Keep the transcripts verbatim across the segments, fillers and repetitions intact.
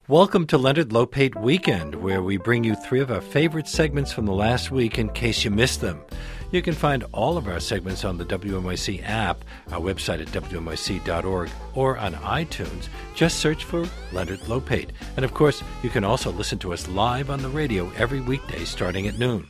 Welcome to Leonard Lopate Weekend, where we bring you three of our favorite segments from the last week in case you missed them. You can find all of our segments on the W M Y C app, our website at W M Y C dot org, or on iTunes. Just search for Leonard Lopate. And of course, you can also listen to us live on the radio every weekday starting at noon.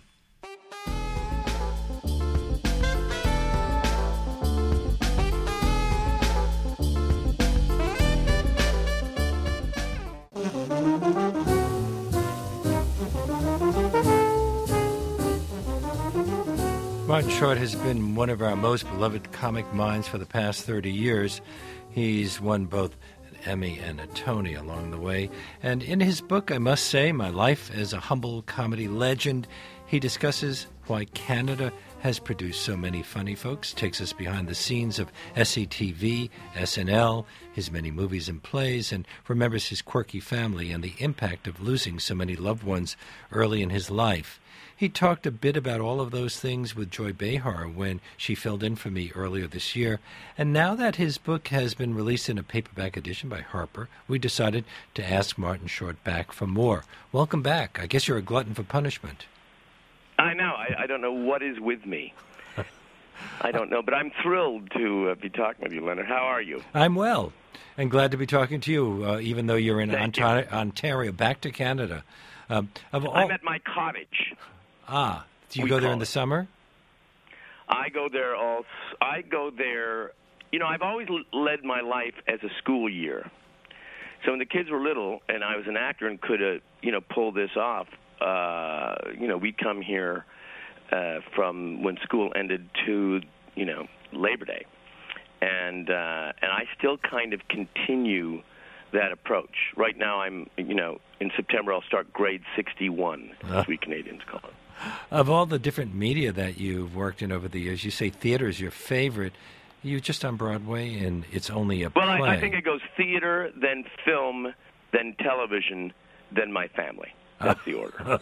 Martin Short has been one of our most beloved comic minds for the past thirty years. He's won both an Emmy and a Tony along the way. And in his book, I must say, My Life as a Humble Comedy Legend, he discusses why Canada has produced so many funny folks, takes us behind the scenes of S C T V, S N L, his many movies and plays, and remembers his quirky family and the impact of losing so many loved ones early in his life. He talked a bit about all of those things with Joy Behar when she filled in for me earlier this year. And now that his book has been released in a paperback edition by Harper, we decided to ask Martin Short back for more. Welcome back. I guess you're a glutton for punishment. I know. I, I don't know what is with me. I don't know, but I'm thrilled to uh, be talking with you, Leonard. How are you? I'm well, and glad to be talking to you, uh, even though you're in Ontario, you. Ontario, back to Canada. Um, of all... I'm at my cottage. Ah, do you we go there in the summer? I go there all. I go there. You know, I've always led my life as a school year. So when the kids were little, and I was an actor and could, uh, you know, pull this off, uh, you know, we'd come here uh, from when school ended to, you know, Labor Day, and uh, and I still kind of continue that approach. Right now, I'm, you know, in September I'll start grade sixty-one, as we Canadians call it. Of all the different media that you've worked in over the years, you say theater is your favorite. You're just on Broadway, and it's only a well, play. Well, I, I think it goes theater, then film, then television, then my family. That's the order.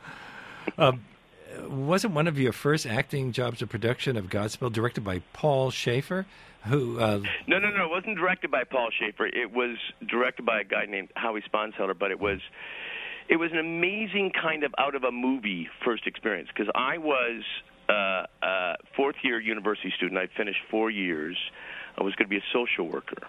um, wasn't one of your first acting jobs a production of Godspell, directed by Paul Shaffer? Who? Uh... No, no, no. It wasn't directed by Paul Shaffer. It was directed by a guy named Howie Sponseller, but it was... It was an amazing kind of out-of-a-movie first experience because I was uh, a fourth-year university student. I finished four years. I was going to be a social worker.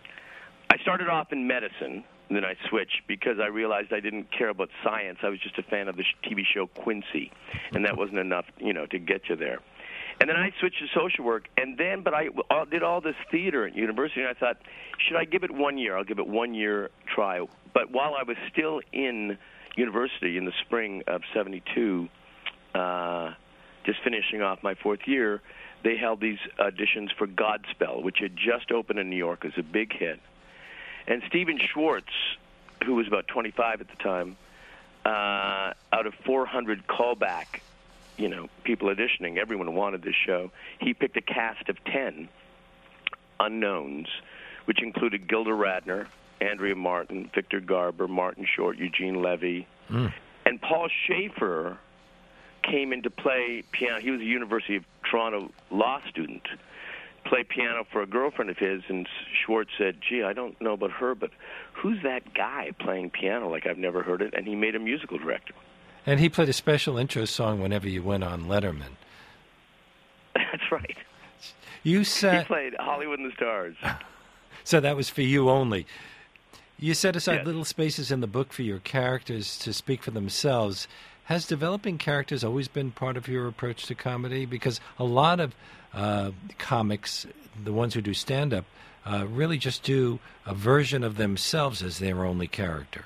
I started off in medicine, and then I switched because I realized I didn't care about science. I was just a fan of the T V show Quincy, and that wasn't enough, you know, to get you there. And then I switched to social work, and then, but I did all this theater at university, and I thought, should I give it one year? I'll give it one year try. But while I was still in university in the spring of seventy-two, uh, just finishing off my fourth year, they held these auditions for Godspell, which had just opened in New York. It was a big hit. And Stephen Schwartz, who was about twenty-five at the time, uh, out of four hundred callback, you know, people auditioning, everyone wanted this show. He picked a cast of ten unknowns, which included Gilda Radner, Andrea Martin, Victor Garber, Martin Short, Eugene Levy. Mm. And Paul Shaffer came in to play piano. He was a University of Toronto law student, played piano for a girlfriend of his, and Schwartz said, gee, I don't know about her, but who's that guy playing piano like I've never heard it? And he made a musical director. And he played a special intro song whenever you went on Letterman. That's right. You said He played Hollywood and the Stars. So that was for you only. You set aside yes. little spaces in the book for your characters to speak for themselves. Has developing characters always been part of your approach to comedy? Because a lot of uh, comics, the ones who do stand-up, uh, really just do a version of themselves as their only character.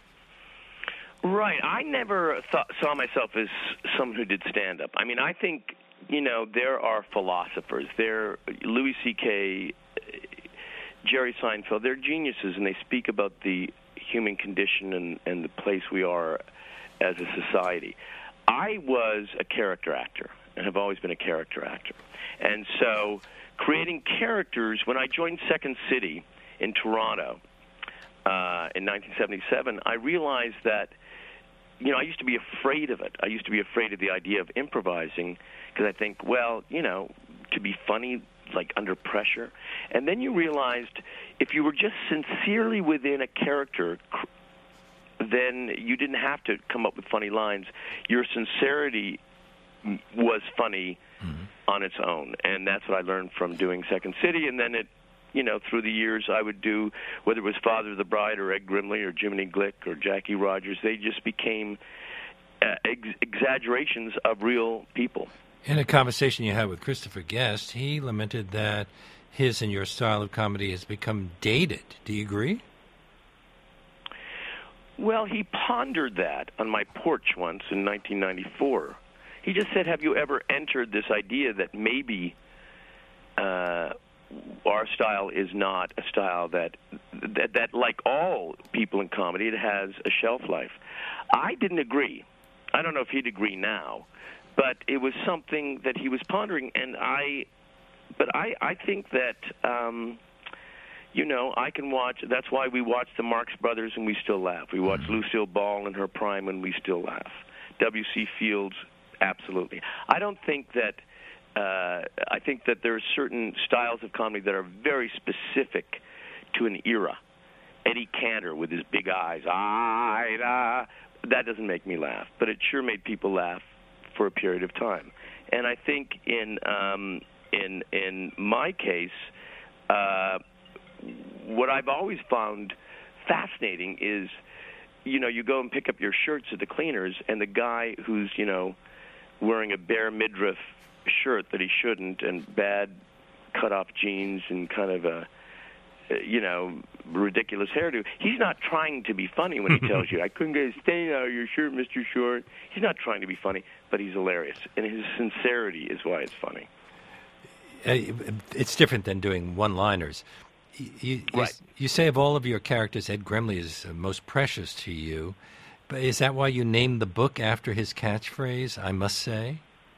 Right. I never thought, saw myself as someone who did stand-up. I mean, I think, you know, there are philosophers. There, Louis C K, Jerry Seinfeld, they're geniuses, and they speak about the human condition and, and the place we are as a society. I was a character actor and have always been a character actor. And so creating characters, when I joined Second City in Toronto uh, in nineteen seventy-seven, I realized that, you know, I used to be afraid of it. I used to be afraid of the idea of improvising because I think, well, you know, to be funny, like under pressure. And then you realized if you were just sincerely within a character, then you didn't have to come up with funny lines. Your sincerity was funny mm-hmm. on its own, and that's what I learned from doing Second City. And then it, you know, through the years, I would do, whether it was Father of the Bride or Ed Grimley or Jiminy Glick or Jackie Rogers, they just became uh, ex- exaggerations of real people. In a conversation you had with Christopher Guest, he lamented that his and your style of comedy has become dated. Do you agree? Well, he pondered that on my porch once in nineteen ninety-four. He just said, have you ever entered this idea that maybe uh, our style is not a style that, that, that, like all people in comedy, it has a shelf life? I didn't agree. I don't know if he'd agree now, but it was something that he was pondering, and I, but I, I think that, um, you know, I can watch, that's why we watch the Marx Brothers and we still laugh. We watch mm-hmm. Lucille Ball in her prime and we still laugh. W C. Fields, absolutely. I don't think that, uh, I think that there are certain styles of comedy that are very specific to an era. Eddie Cantor with his big eyes, I, ah, that doesn't make me laugh, but it sure made people laugh for a period of time. And I think in um, in in my case, uh, what I've always found fascinating is, you know, you go and pick up your shirts at the cleaners, and the guy who's, you know, wearing a bare midriff shirt that he shouldn't, and bad cut-off jeans, and kind of a, you know, ridiculous hairdo. He's not trying to be funny when he tells you, I couldn't get a stain out of your shirt, Mister Short. He's not trying to be funny, but he's hilarious. And his sincerity is why it's funny. Uh, it's different than doing one-liners. You, you, right. you say of all of your characters, Ed Grimley is uh, most precious to you. But is that why you named the book after his catchphrase, I must say?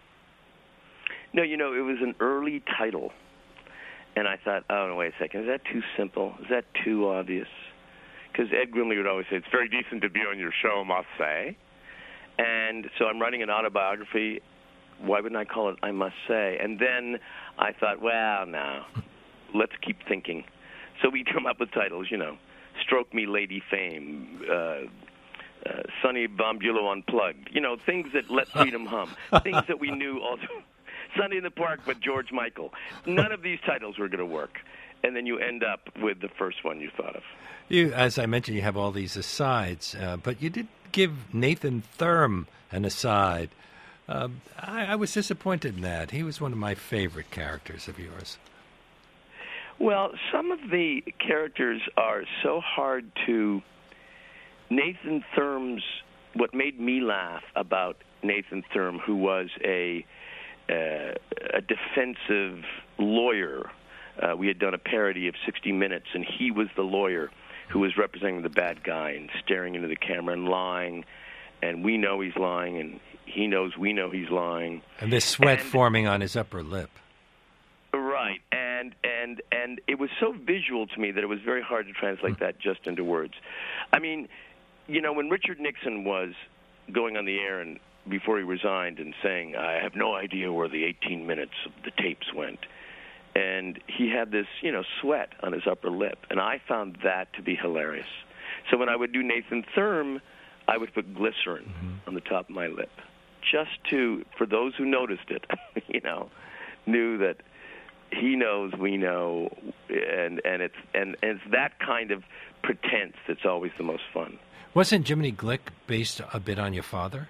No, you know, it was an early title. And I thought, oh, no, wait a second, is that too simple? Is that too obvious? Because Ed Grimley would always say, it's very decent to be on your show, I must say. And so I'm writing an autobiography. Why wouldn't I call it I Must Say? And then I thought, well, no, let's keep thinking. So we come up with titles, you know, Stroke Me Lady Fame, uh, uh, Sonny Bombullo Unplugged, you know, things that let freedom hum, things that we knew also. Sunday in the Park, but George Michael. None of these titles were going to work. And then you end up with the first one you thought of. You, as I mentioned, you have all these asides, uh, but you did give Nathan Thurm an aside. Uh, I, I was disappointed in that. He was one of my favorite characters of yours. Well, some of the characters are so hard to... Nathan Thurm's... What made me laugh about Nathan Thurm, who was a... Uh, a defensive lawyer. Uh, we had done a parody of sixty minutes, and he was the lawyer who was representing the bad guy and staring into the camera and lying, and we know he's lying, and he knows we know he's lying. And there's sweat and, forming on his upper lip. Right, and, and, and it was so visual to me that it was very hard to translate that just into words. I mean, you know, when Richard Nixon was going on the air and before he resigned and saying, I have no idea where the eighteen minutes of the tapes went. And he had this, you know, sweat on his upper lip. And I found that to be hilarious. So when I would do Nathan Thurm, I would put glycerin mm-hmm. on the top of my lip. Just to, for those who noticed it, you know, knew that he knows, we know, and, and, it's, and, and it's that kind of pretense that's always the most fun. Wasn't Jiminy Glick based a bit on your father?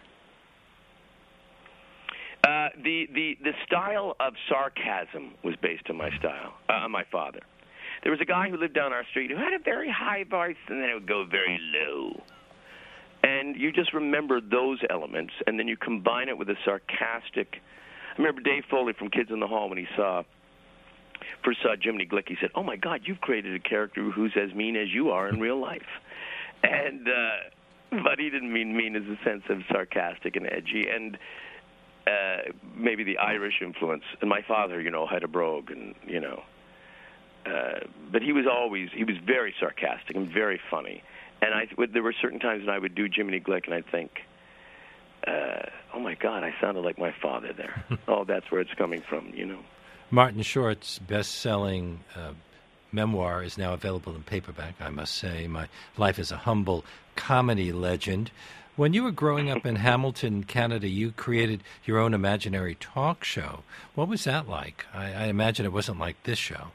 Uh, the, the, the style of sarcasm was based on my style, uh, on my father. There was a guy who lived down our street who had a very high voice, and then it would go very low. And you just remember those elements, and then you combine it with a sarcastic... I remember Dave Foley from Kids in the Hall, when he saw first saw Jiminy Glick, he said, oh, my God, you've created a character who's as mean as you are in real life. And uh, but he didn't mean mean as a sense of sarcastic and edgy. And... Uh, maybe the Irish influence. And my father, you know, had a brogue, and, you know. Uh, but he was always, he was very sarcastic and very funny. And I, there were certain times when I would do Jiminy Glick, and I'd think, uh, oh, my God, I sounded like my father there. Oh, that's where it's coming from, you know. Martin Short's best-selling uh, memoir is now available in paperback, I must say. My Life as a Humble Comedy Legend. When you were growing up in Hamilton, Canada, you created your own imaginary talk show. What was that like? I, I imagine it wasn't like this show.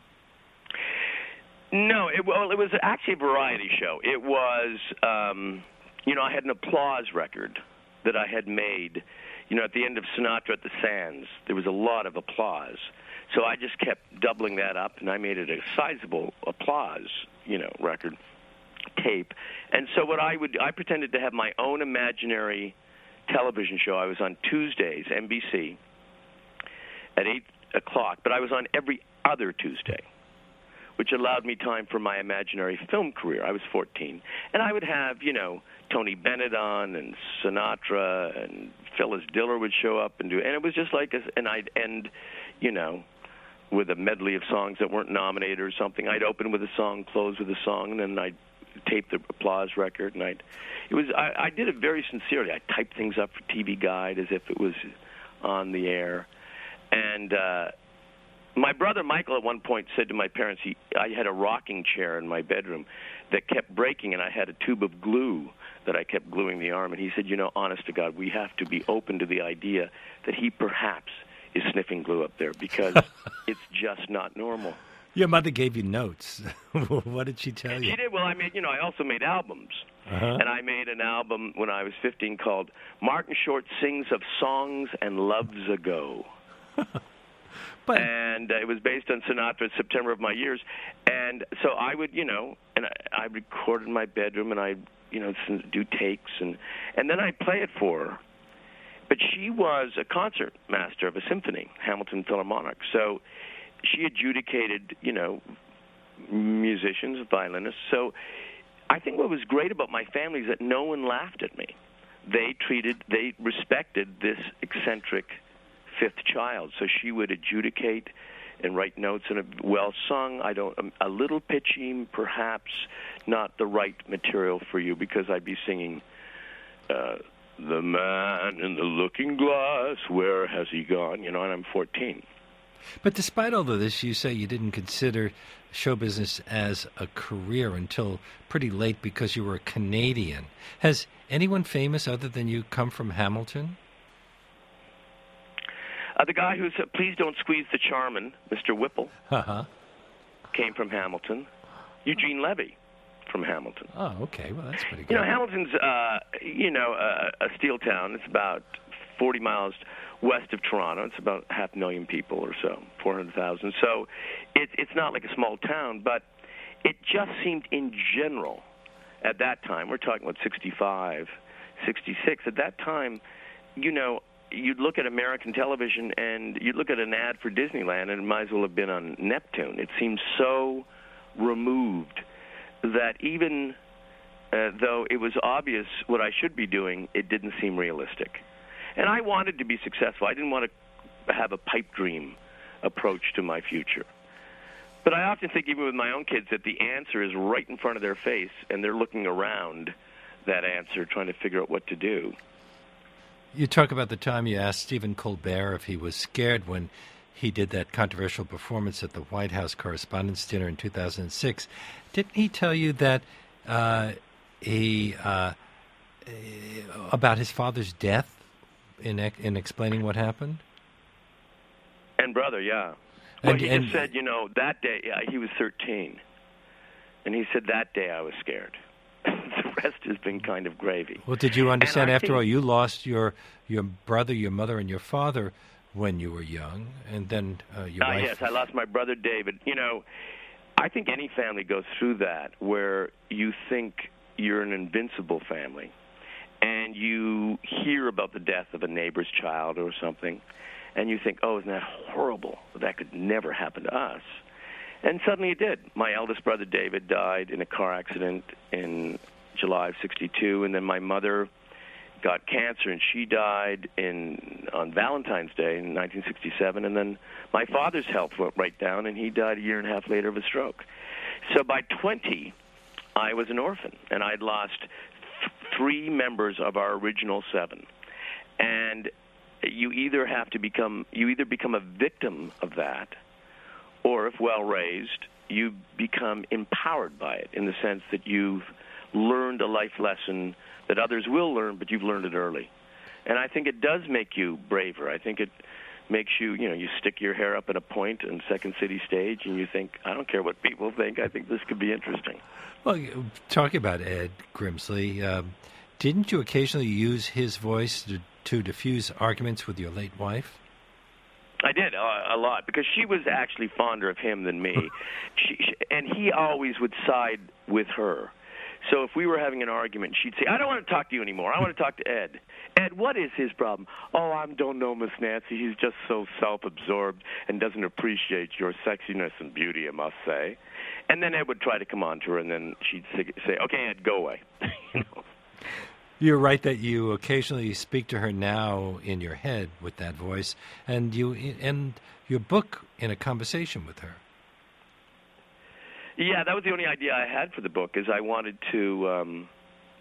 No, it, well, it was actually a variety show. It was, um, you know, I had an applause record that I had made. You know, at the end of Sinatra at the Sands, there was a lot of applause. So I just kept doubling that up, and I made it a sizable applause, you know, record tape. And so what I would, I pretended to have my own imaginary television show. I was on Tuesdays, N B C, at eight o'clock, but I was on every other Tuesday, which allowed me time for my imaginary film career. I was fourteen. And I would have, you know, Tony Bennett on, and Sinatra, and Phyllis Diller would show up and do, and it was just like, a, and I'd end, you know, with a medley of songs that weren't nominated or something. I'd open with a song, close with a song, and then I'd tape the applause record, and I'd, it was, I, I did it very sincerely. I typed things up for T V Guide as if it was on the air. And uh, my brother Michael at one point said to my parents, he, I had a rocking chair in my bedroom that kept breaking, and I had a tube of glue that I kept gluing the arm. And he said, you know, honest to God, we have to be open to the idea that he perhaps is sniffing glue up there, because it's just not normal. Your mother gave you notes. What did she tell you? She did. Well, I made, you know, I also made albums. Uh-huh. And I made an album when I was fifteen called Martin Short Sings of Songs and Loves Ago. But, and uh, it was based on Sinatra's September of My Years. And so I would, you know, and I, I recorded in my bedroom, and I, you know, do takes, and, and then I'd play it for her. But she was a concert master of a symphony, Hamilton Philharmonic. So she adjudicated, you know, musicians, violinists. So I think what was great about my family is that no one laughed at me. They treated, they respected this eccentric fifth child. So she would adjudicate and write notes, and well sung. I don't, a little pitchy, perhaps not the right material for you, because I'd be singing, uh, the man in the looking glass, where has he gone? You know, and I'm fourteen. But despite all of this, you say you didn't consider show business as a career until pretty late because you were a Canadian. Has anyone famous other than you come from Hamilton? Uh, the guy who said, "Please don't squeeze the charmin," Mister Whipple, uh-huh. came from Hamilton. Eugene Levy from Hamilton. Oh, okay. Well, that's pretty good. You know, Hamilton's, uh, you know, uh, a steel town. It's about forty miles west of Toronto. It's about half a million people or so, four hundred thousand. So it, it's not like a small town, but it just seemed in general at that time, we're talking about sixty-five, sixty-six, at that time, you know, you'd look at American television and you'd look at an ad for Disneyland and it might as well have been on Neptune. It seemed so removed that even uh, though it was obvious what I should be doing, it didn't seem realistic. And I wanted to be successful. I didn't want to have a pipe dream approach to my future. But I often think, even with my own kids, that the answer is right in front of their face, and they're looking around that answer, trying to figure out what to do. You talk about the time you asked Stephen Colbert if he was scared when he did that controversial performance at the White House Correspondents' Dinner in two thousand six. Didn't he tell you that uh, he uh, about his father's death in in explaining what happened? And brother, yeah. Well, and, he and, just said, you know, that day, yeah, he was thirteen, and he said that day I was scared. The rest has been kind of gravy. Well, did you understand, after think, all, you lost your your brother, your mother, and your father when you were young, and then uh, your uh, wife... Yes, I lost my brother David. You know, I think any family goes through that, where you think you're an invincible family, and you hear about the death of a neighbor's child or something, and you think, oh, isn't that horrible? That could never happen to us. And suddenly it did. My eldest brother David died in a car accident in July of sixty-two, and then my mother got cancer, and she died in on Valentine's Day in nineteen sixty-seven, and then my father's health went right down, and he died a year and a half later of a stroke. So by twenty, I was an orphan, and I'd lost th- three members of our original seven. And you either have to become, you either become a victim of that, or if well-raised, you become empowered by it in the sense that you've learned a life lesson that others will learn, but you've learned it early. And I think it does make you braver. I think it makes you, you know, you stick your hair up in a point in Second City stage, and you think, I don't care what people think. I think this could be interesting. Well, talking about Ed Grimsley, um, didn't you occasionally use his voice to, to diffuse arguments with your late wife? I did uh, a lot because she was actually fonder of him than me, she, she, and he always would side with her. So if we were having an argument, she'd say, I don't want to talk to you anymore. I want to talk to Ed. Ed, what is his problem? Oh, I don't know, Miss Nancy. He's just so self-absorbed and doesn't appreciate your sexiness and beauty, I must say. And then Ed would try to come on to her, and then she'd say, okay, Ed, go away. You know? You're right that you occasionally speak to her now in your head with that voice, and you end your book in a conversation with her. Yeah, that was the only idea I had for the book. Is I wanted to, um,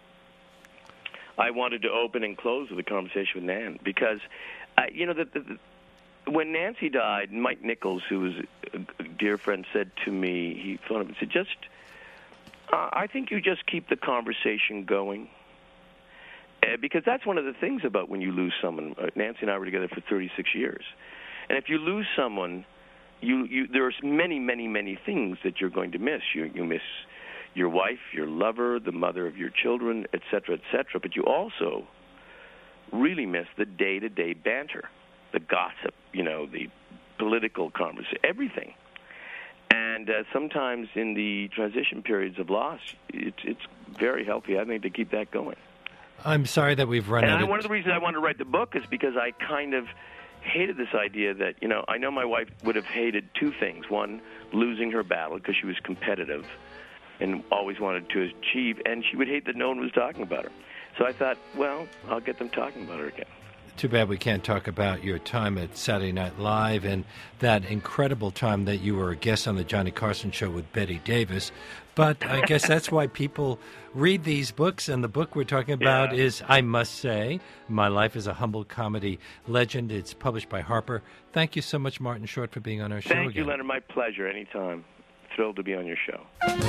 I wanted to open and close with a conversation with Nan because, uh, you know, the, the, the, when Nancy died, Mike Nichols, who was a dear friend, said to me, he phoned up and said, "Just, uh, I think you just keep the conversation going." Uh, because that's one of the things about when you lose someone. Uh, Nancy and I were together for thirty-six years. And if you lose someone, you, you there's many, many, many things that you're going to miss. You, you miss your wife, your lover, the mother of your children, et cetera, et cetera. But you also really miss the day-to-day banter, the gossip, you know, the political conversation, everything. And uh, sometimes in the transition periods of loss, it's, it's very healthy, I think, to keep that going. I'm sorry that we've run and out I, of... one of the reasons I wanted to write the book is because I kind of hated this idea that, you know, I know my wife would have hated two things. One, losing her battle because she was competitive and always wanted to achieve, and she would hate that no one was talking about her. So I thought, well, I'll get them talking about her again. Too bad we can't talk about your time at Saturday Night Live and that incredible time that you were a guest on the Johnny Carson Show with Betty Davis. But I guess that's why people read these books, and the book we're talking about yeah. is, I Must Say, My Life as a Humble Comedy Legend. It's published by Harper. Thank you so much, Martin Short, for being on our show Thank again. you, Leonard. My pleasure. Anytime. Thrilled to be on your show.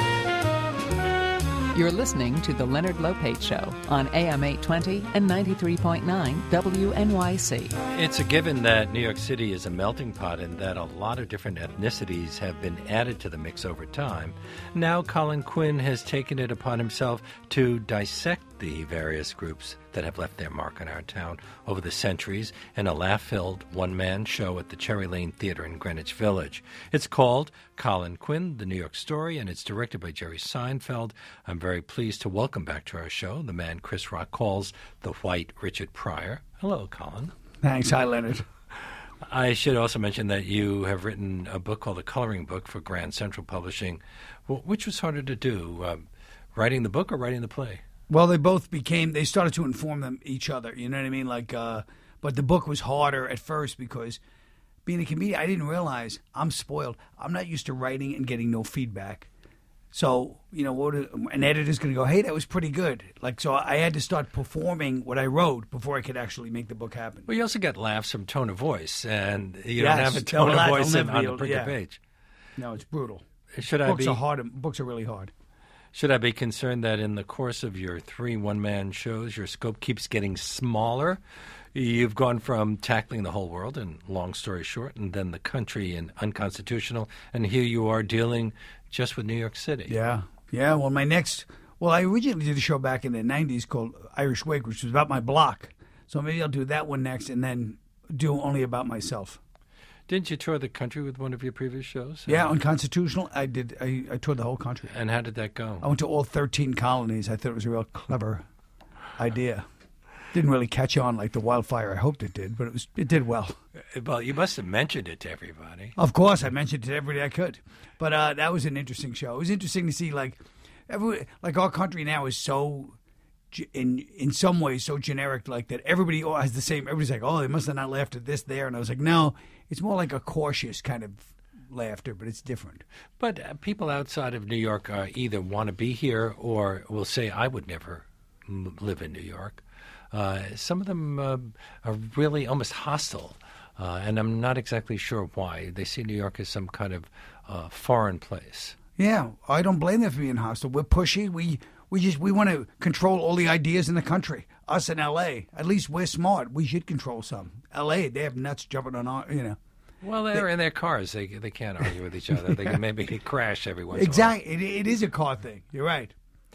You're listening to The Leonard Lopate Show on A M eight twenty and ninety-three point nine W N Y C. It's a given that New York City is a melting pot and that a lot of different ethnicities have been added to the mix over time. Now Colin Quinn has taken it upon himself to dissect the various groups that have left their mark on our town over the centuries in a laugh-filled one-man show at the Cherry Lane Theater in Greenwich Village. It's called Colin Quinn, The New York Story, and it's directed by Jerry Seinfeld. I'm very pleased to welcome back to our show the man Chris Rock calls the White Richard Pryor. Hello, Colin. Thanks. Hi, Leonard. I should also mention that you have written a book called The Coloring Book for Grand Central Publishing. Well, which was harder to do, um, writing the book or writing the play? Well, they both became, they started to inform them each other, you know what I mean? Like, uh, but the book was harder at first because being a comedian, I didn't realize I'm spoiled. I'm not used to writing and getting no feedback. So, you know, what an editor's going to go, hey, that was pretty good. Like, so I had to start performing what I wrote before I could actually make the book happen. Well, you also get laughs from tone of voice, and you yes, don't have a tone well, of voice in, on the able, printed yeah. page. No, it's brutal. Should books I be, are hard. Books are really hard. Should I be concerned that in the course of your three one-man shows, your scope keeps getting smaller? You've gone from tackling the whole world in Long Story Short, and then the country in Unconstitutional, and here you are dealing just with New York City. Yeah, yeah. Well, my next, well, I originally did a show back in the nineties called Irish Wake, which was about my block. So maybe I'll do that one next, and then do only about myself. Didn't you tour the country with one of your previous shows? Yeah, Unconstitutional. I did. I, I toured the whole country. And how did that go? I went to all thirteen colonies. I thought it was a real clever idea. Didn't really catch on like the wildfire I hoped it did, but it was it did well. Well, you must have mentioned it to everybody. Of course, I mentioned it to everybody I could. But uh, that was an interesting show. It was interesting to see like every like our country now is so in in some ways so generic, like that everybody has the same. Everybody's like, oh, they must have not laughed at this there, and I was like, no. It's more like a cautious kind of laughter, but it's different. But uh, people outside of New York uh, either want to be here or will say, I would never m- live in New York. Uh, some of them uh, are really almost hostile, uh, and I'm not exactly sure why. They see New York as some kind of uh, foreign place. Yeah, I don't blame them for being hostile. We're pushy. We we just we want to control all the ideas in the country. Us in L A, at least we're smart. We should control some. L A, they have nuts jumping on our, you know. Well, they're they, in their cars. They they can't argue with each other. They can maybe crash every once exactly. in a while. Exactly. It, it is a car thing. You're right.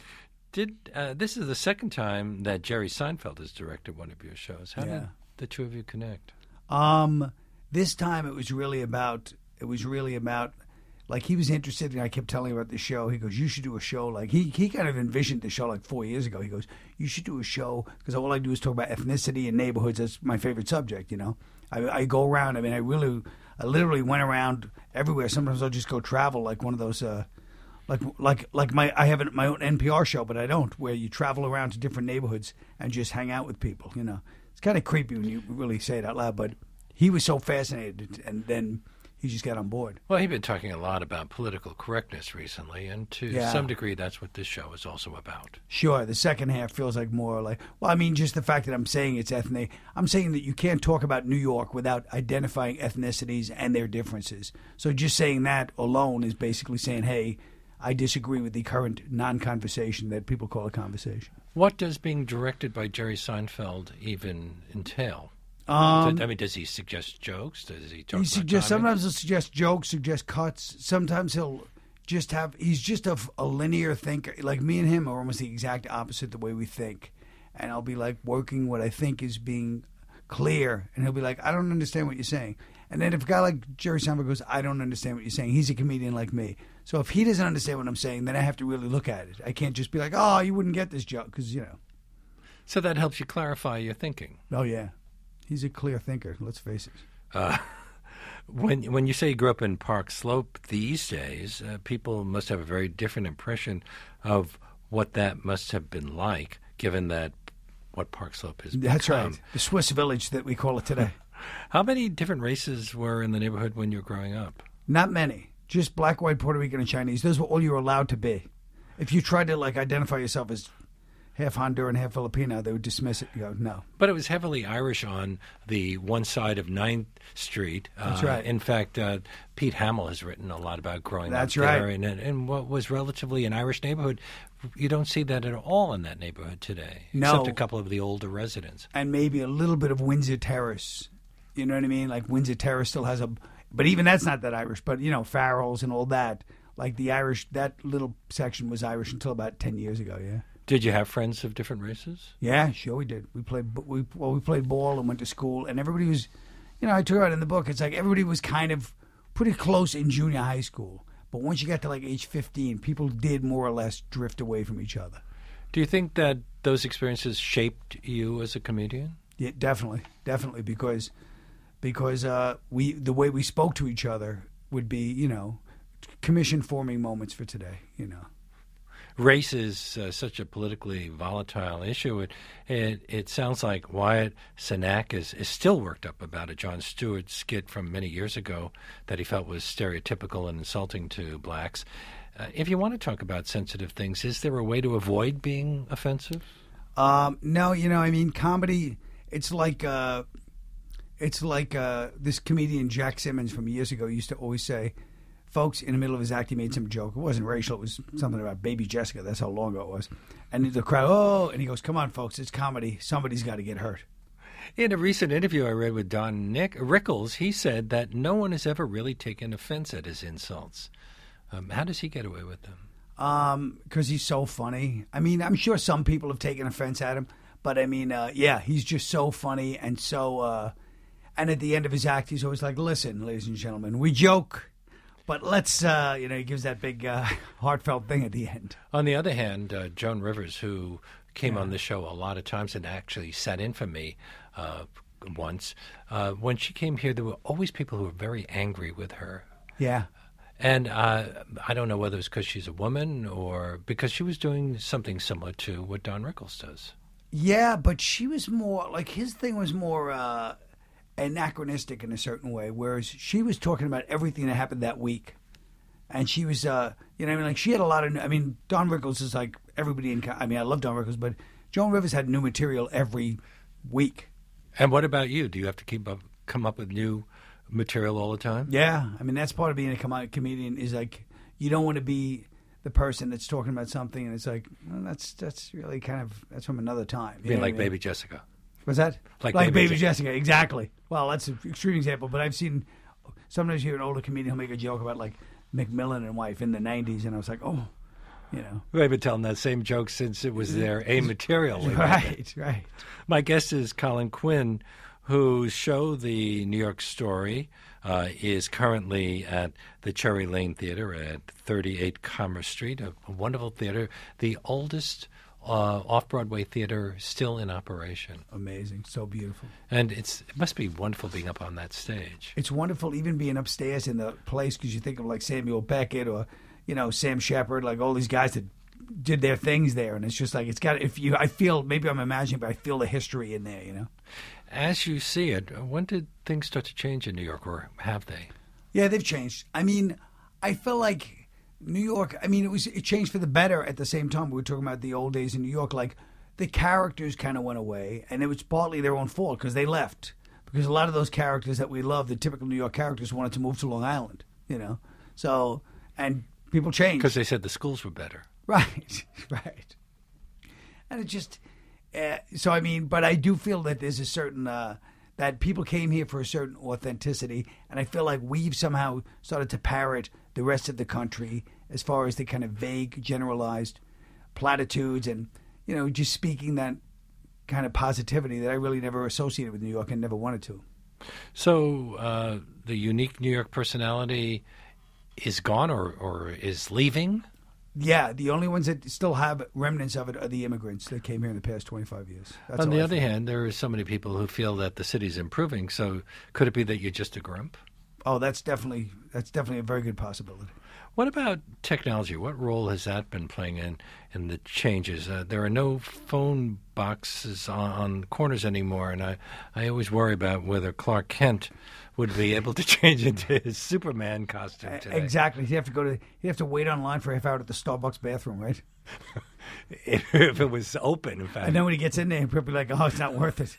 Did uh, this is the second time that Jerry Seinfeld has directed one of your shows. How yeah. did the two of you connect? Um, this time it was really about. It was really about. Like, he was interested, and I kept telling him about the show. He goes, you should do a show. Like, he, he kind of envisioned the show like four years ago. He goes, you should do a show, because all I do is talk about ethnicity and neighborhoods. That's my favorite subject, you know. I, I go around. I mean, I really, I literally went around everywhere. Sometimes I'll just go travel like one of those, uh, like like like my I have my own N P R show, but I don't, where you travel around to different neighborhoods and just hang out with people, you know. It's kind of creepy when you really say it out loud, but he was so fascinated, and then he just got on board. Well, he's been talking a lot about political correctness recently, and to yeah. some degree, that's what this show is also about. Sure. The second half feels like more like, well, I mean, just the fact that I'm saying it's ethnic. I'm saying that you can't talk about New York without identifying ethnicities and their differences. So just saying that alone is basically saying, hey, I disagree with the current non-conversation that people call a conversation. What does being directed by Jerry Seinfeld even entail? Um, I mean, does he suggest jokes? Does he talk he about suggests, timing? sometimes he'll suggest jokes, suggest cuts. Sometimes he'll just have, he's just a, a linear thinker. Like, me and him are almost the exact opposite the way we think. And I'll be like working what I think is being clear, and he'll be like, I don't understand what you're saying. And then if a guy like Jerry Seinfeld goes, I don't understand what you're saying, he's a comedian like me. So if he doesn't understand what I'm saying, then I have to really look at it. I can't just be like, oh, you wouldn't get this joke, because, you know. So that helps you clarify your thinking. Oh, yeah. He's a clear thinker, let's face it. Uh, when when you say you grew up in Park Slope these days, uh, people must have a very different impression of what that must have been like, given that what Park Slope has That's become. right. The Swiss Village that we call it today. How many different races were in the neighborhood when you were growing up? Not many. Just black, white, Puerto Rican, and Chinese. Those were all you were allowed to be. If you tried to, like, identify yourself as half Honduran, half Filipino, they would dismiss it. You go, no. But it was heavily Irish on the one side of ninth Street. That's uh, right. In fact, uh, Pete Hamill has written a lot about growing That's up right. there. And in what was relatively an Irish neighborhood, you don't see that at all in that neighborhood today. No. Except a couple of the older residents. And maybe a little bit of Windsor Terrace. You know what I mean? Like, Windsor Terrace still has a... But even that's not that Irish. But, you know, Farrell's and all that. Like, the Irish... That little section was Irish until about ten years ago, yeah. Did you have friends of different races? Yeah, sure we did. We played we well we played ball and went to school, and everybody was, you know, I talk about it in the book. It's like everybody was kind of pretty close in junior high school, but once you got to like age fifteen, people did more or less drift away from each other. Do you think that those experiences shaped you as a comedian? Yeah, definitely, definitely, because because uh, we the way we spoke to each other would be, you know, commission forming moments for today, you know. Race is uh, such a politically volatile issue. It, it it sounds like Wyatt Cenac is, is still worked up about a Jon Stewart skit from many years ago that he felt was stereotypical and insulting to blacks. Uh, if you want to talk about sensitive things, is there a way to avoid being offensive? Um, no, you know, I mean, comedy, it's like uh, it's like uh, this comedian Jack Simmons from years ago used to always say, folks, in the middle of his act, he made some joke. It wasn't racial. It was something about baby Jessica. That's how long ago it was. And the crowd, oh, and he goes, come on, folks, it's comedy. Somebody's got to get hurt. In a recent interview I read with Don Nick Rickles, he said that no one has ever really taken offense at his insults. Um, how does he get away with them? Um, because he's so funny. I mean, I'm sure some people have taken offense at him, but I mean, uh, yeah, he's just so funny and so, uh, and at the end of his act, he's always like, listen, ladies and gentlemen, we joke. But let's, uh, you know, he gives that big uh, heartfelt thing at the end. On the other hand, uh, Joan Rivers, who came yeah. on the show a lot of times and actually sat in for me uh, once, uh, when she came here, there were always people who were very angry with her. Yeah. And uh, I don't know whether it's because she's a woman or because she was doing something similar to what Don Rickles does. Yeah, but she was more, like, his thing was more... Uh, anachronistic in a certain way, whereas she was talking about everything that happened that week, and she was, uh, you know, I mean, like she had a lot of. I mean, Don Rickles is like everybody in. I mean, I love Don Rickles, but Joan Rivers had new material every week. And what about you? Do you have to keep up, come up with new material all the time? Yeah, I mean that's part of being a com- comedian is like you don't want to be the person that's talking about something and it's like well, that's that's really kind of that's from another time. You mean like I mean? Baby Jessica? What's that? Like, like Baby, Baby Je- Jessica, exactly. Well, that's an extreme example, but I've seen sometimes you hear an older comedian who'll make a joke about like McMillan and wife in the nineties, and I was like, oh, you know. We've been telling that same joke since it was their A material. Right, right. My guest is Colin Quinn, whose show, The New York Story, uh, is currently at the Cherry Lane Theater at thirty-eight Commerce Street, a, a wonderful theater, the oldest uh, off-Broadway theater still in operation. Amazing, so beautiful. And it's it must be wonderful being up on that stage. It's wonderful even being upstairs in the place because you think of like Samuel Beckett or, you know, Sam Shepard, like all these guys that did their things there. And it's just like, it's got, if you, I feel, maybe I'm imagining, but I feel the history in there, you know? As you see it, when did things start to change in New York, or have they? Yeah, they've changed. I mean, I feel like New York, I mean, it was it changed for the better at the same time. We were talking about the old days in New York. Like, the characters kind of went away, and it was partly their own fault because they left. Because a lot of those characters that we love, the typical New York characters, wanted to move to Long Island, you know? So, and people changed. Because they said the schools were better. Right, right. And it just, uh, so I mean, but I do feel that there's a certain, uh, that people came here for a certain authenticity, and I feel like we've somehow started to parrot the rest of the country as far as the kind of vague, generalized platitudes and, you know, just speaking that kind of positivity that I really never associated with New York and never wanted to. So uh, the unique New York personality is gone or, or is leaving? Yeah, the only ones that still have remnants of it are the immigrants that came here in the past twenty-five years. That's On the I other feel. hand, there are so many people who feel that the city's improving, so could it be that you're just a grump? Oh, that's definitely that's definitely a very good possibility. What about technology? What role has that been playing in, in the changes? Uh, there are no phone boxes on, on corners anymore, and I, I always worry about whether Clark Kent would be able to change into his Superman costume today. Exactly. You have to go to you have to wait online for a half hour at the Starbucks bathroom, right? if, if it was open, in fact. And then when he gets in there, he'll be like, "Oh, it's not worth it."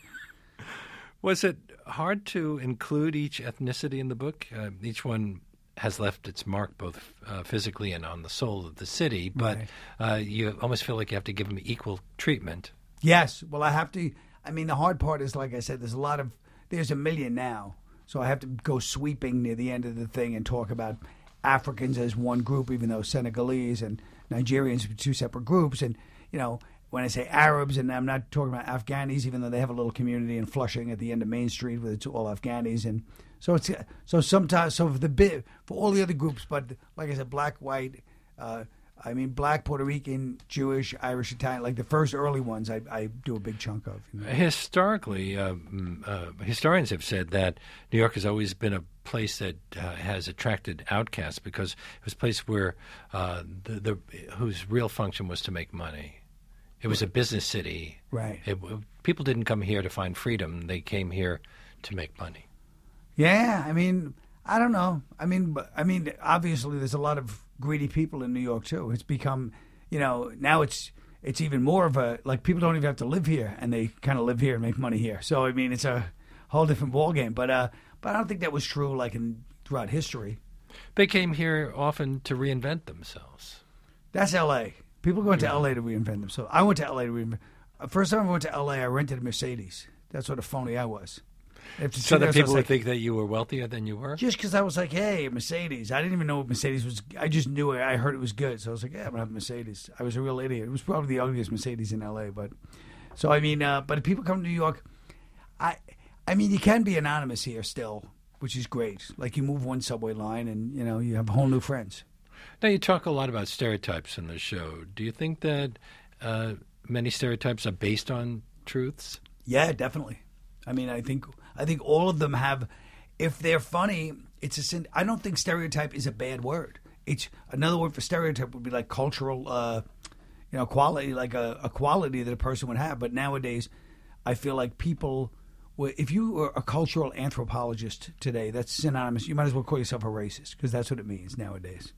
Was it hard to include each ethnicity in the book? Uh, each one has left its mark both uh, physically and on the soul of the city, but Right. uh, you almost feel like you have to give them equal treatment. Yes. Well, I have to. I mean, the hard part is, like I said, there's a lot of there's a million now, so I have to go sweeping near the end of the thing and talk about Africans as one group, even though Senegalese and Nigerians are two separate groups, and you know. When I say Arabs, and I'm not talking about Afghanis, even though they have a little community in Flushing at the end of Main Street, where it's all Afghanis, and so it's so sometimes so for the bit for all the other groups, but like I said, black, white, uh, I mean black, Puerto Rican, Jewish, Irish, Italian, like the first early ones, I, I do a big chunk of. You know? Historically, uh, uh, historians have said that New York has always been a place that uh, has attracted outcasts because it was a place where uh, the, the whose real function was to make money. It was a business city. Right. It, people didn't come here to find freedom. They came here to make money. Yeah, I mean, I don't know. I mean, but- I mean, obviously, there's a lot of greedy people in New York too. It's become, you know, now it's it's even more of a like people don't even have to live here, and they kind of live here and make money here. So I mean, it's a whole different ballgame. But uh, but I don't think that was true like in throughout history. They came here often to reinvent themselves. That's L A. People go into L A to reinvent themselves. I went to L A to reinvent. uh, First time I went to L A, I rented a Mercedes. That's what a phony I was. After So two that years, I people was would like, think that you were wealthier than you were? just because I was like, hey, Mercedes. I didn't even know what Mercedes was. I just knew it. I heard it was good. So I was like, yeah, I'm going to have a Mercedes. I was a real idiot. It was probably the ugliest Mercedes in L A. But so, I mean, uh, but if people come to New York, I I mean, you can be anonymous here still, which is great. Like you move one subway line and, you know, you have whole new friends. Now, you talk a lot about stereotypes in the show. Do you think that uh, many stereotypes are based on truths? Yeah, definitely. I mean, I think I think all of them have. If they're funny, it's a sin. I don't think stereotype is a bad word. It's another word for stereotype would be like cultural, uh, you know, quality, like a, a quality that a person would have. But nowadays, I feel like people. If you were a cultural anthropologist today, that's synonymous. You might as well call yourself a racist because that's what it means nowadays.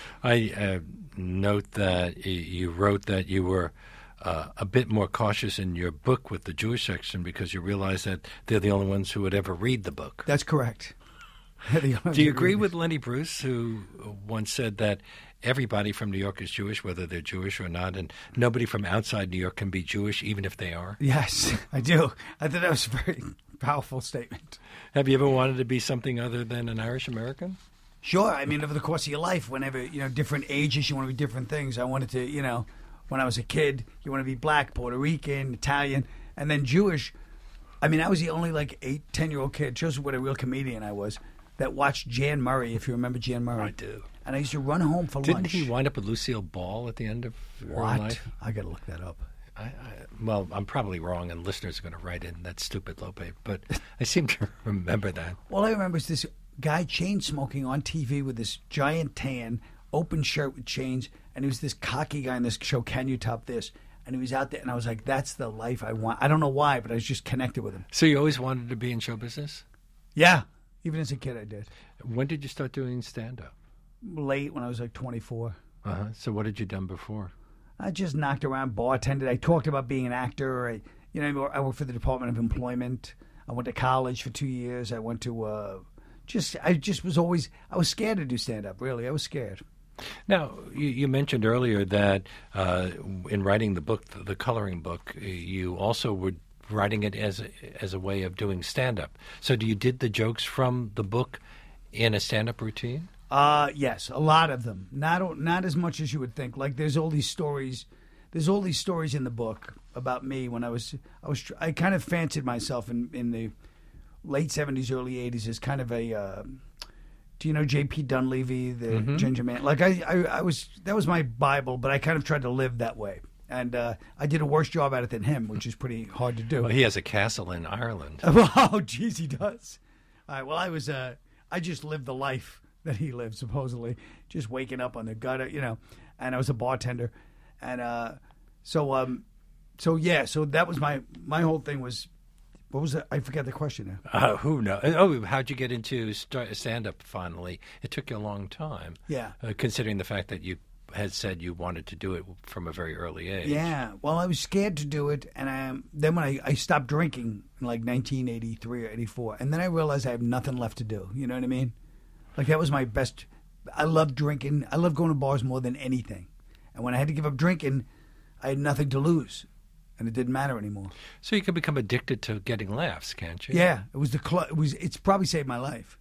I uh, note that y- you wrote that you were uh, a bit more cautious in your book with the Jewish section because you realized that they're the only ones who would ever read the book. That's correct. Do you agree with Lenny Bruce, who once said that everybody from New York is Jewish, whether they're Jewish or not, and nobody from outside New York can be Jewish, even if they are? Yes, I do. I thought that was a very powerful statement. Have you ever wanted to be something other than an Irish American? Sure. I mean, over the course of your life, whenever, you know, different ages, you want to be different things. I wanted to, you know, when I was a kid, you want to be black, Puerto Rican, Italian, and then Jewish. I mean, I was the only, like, eight, ten-year-old kid, shows what a real comedian I was, that watched Jan Murray, if you remember Jan Murray. I do. And I used to run home for Didn't lunch. Didn't he wind up with Lucille Ball at the end of her What? life? I got to look that up. I, I, well, I'm probably wrong, and listeners are going to write in that stupid Lope, but I seem to remember that. All I remember is this guy chain smoking on T V with this giant tan, open shirt with chains, and he was this cocky guy in this show, Can You Top This? And he was out there, and I was like, that's the life I want. I don't know why, but I was just connected with him. So you always wanted to be in show business? Yeah. Even as a kid, I did. When did you start doing stand-up? Late, when I was like twenty-four. Uh-huh. So what had you done before? I just knocked around, bartended. I talked about being an actor. I, you know, I worked for the Department of Employment. I went to college for two years. I went to uh, just. I just was always. I was scared to do stand up. Really, I was scared. Now, you, you mentioned earlier that uh, in writing the book, the, the coloring book, you also were writing it as a, as a way of doing stand up. So, do you did the jokes from the book in a stand up routine? Uh, yes, a lot of them. Not not as much as you would think. Like there's all these stories. There's all these stories in the book about me when I was I was I kind of fancied myself in, in the late seventies, early eighties as kind of a. Uh, do you know J P Dunleavy, the mm-hmm. Ginger Man? Like I, I I was that was my Bible, but I kind of tried to live that way, and uh, I did a worse job at it than him, which is pretty hard to do. Well, he has a castle in Ireland. Oh, geez, he does. All right. Well, I was uh, I just lived the life that he lived, supposedly, just waking up on the gutter, you know, and I was a bartender. And uh, so, um, so yeah, so that was my, my whole thing was, what was it? I forget the question now. Uh, who knows? Oh, how'd you get into st- stand-up finally? It took you a long time. Yeah. Uh, considering the fact that you had said you wanted to do it from a very early age. Yeah. Well, I was scared to do it. And I, then when I, I stopped drinking in like nineteen eighty-three or eighty-four, and then I realized I have nothing left to do. You know what I mean? Like, that was my best. I loved drinking. I loved going to bars more than anything. And when I had to give up drinking, I had nothing to lose. And it didn't matter anymore. So you can become addicted to getting laughs, can't you? Yeah. It was the cl- it was. It's probably saved my life.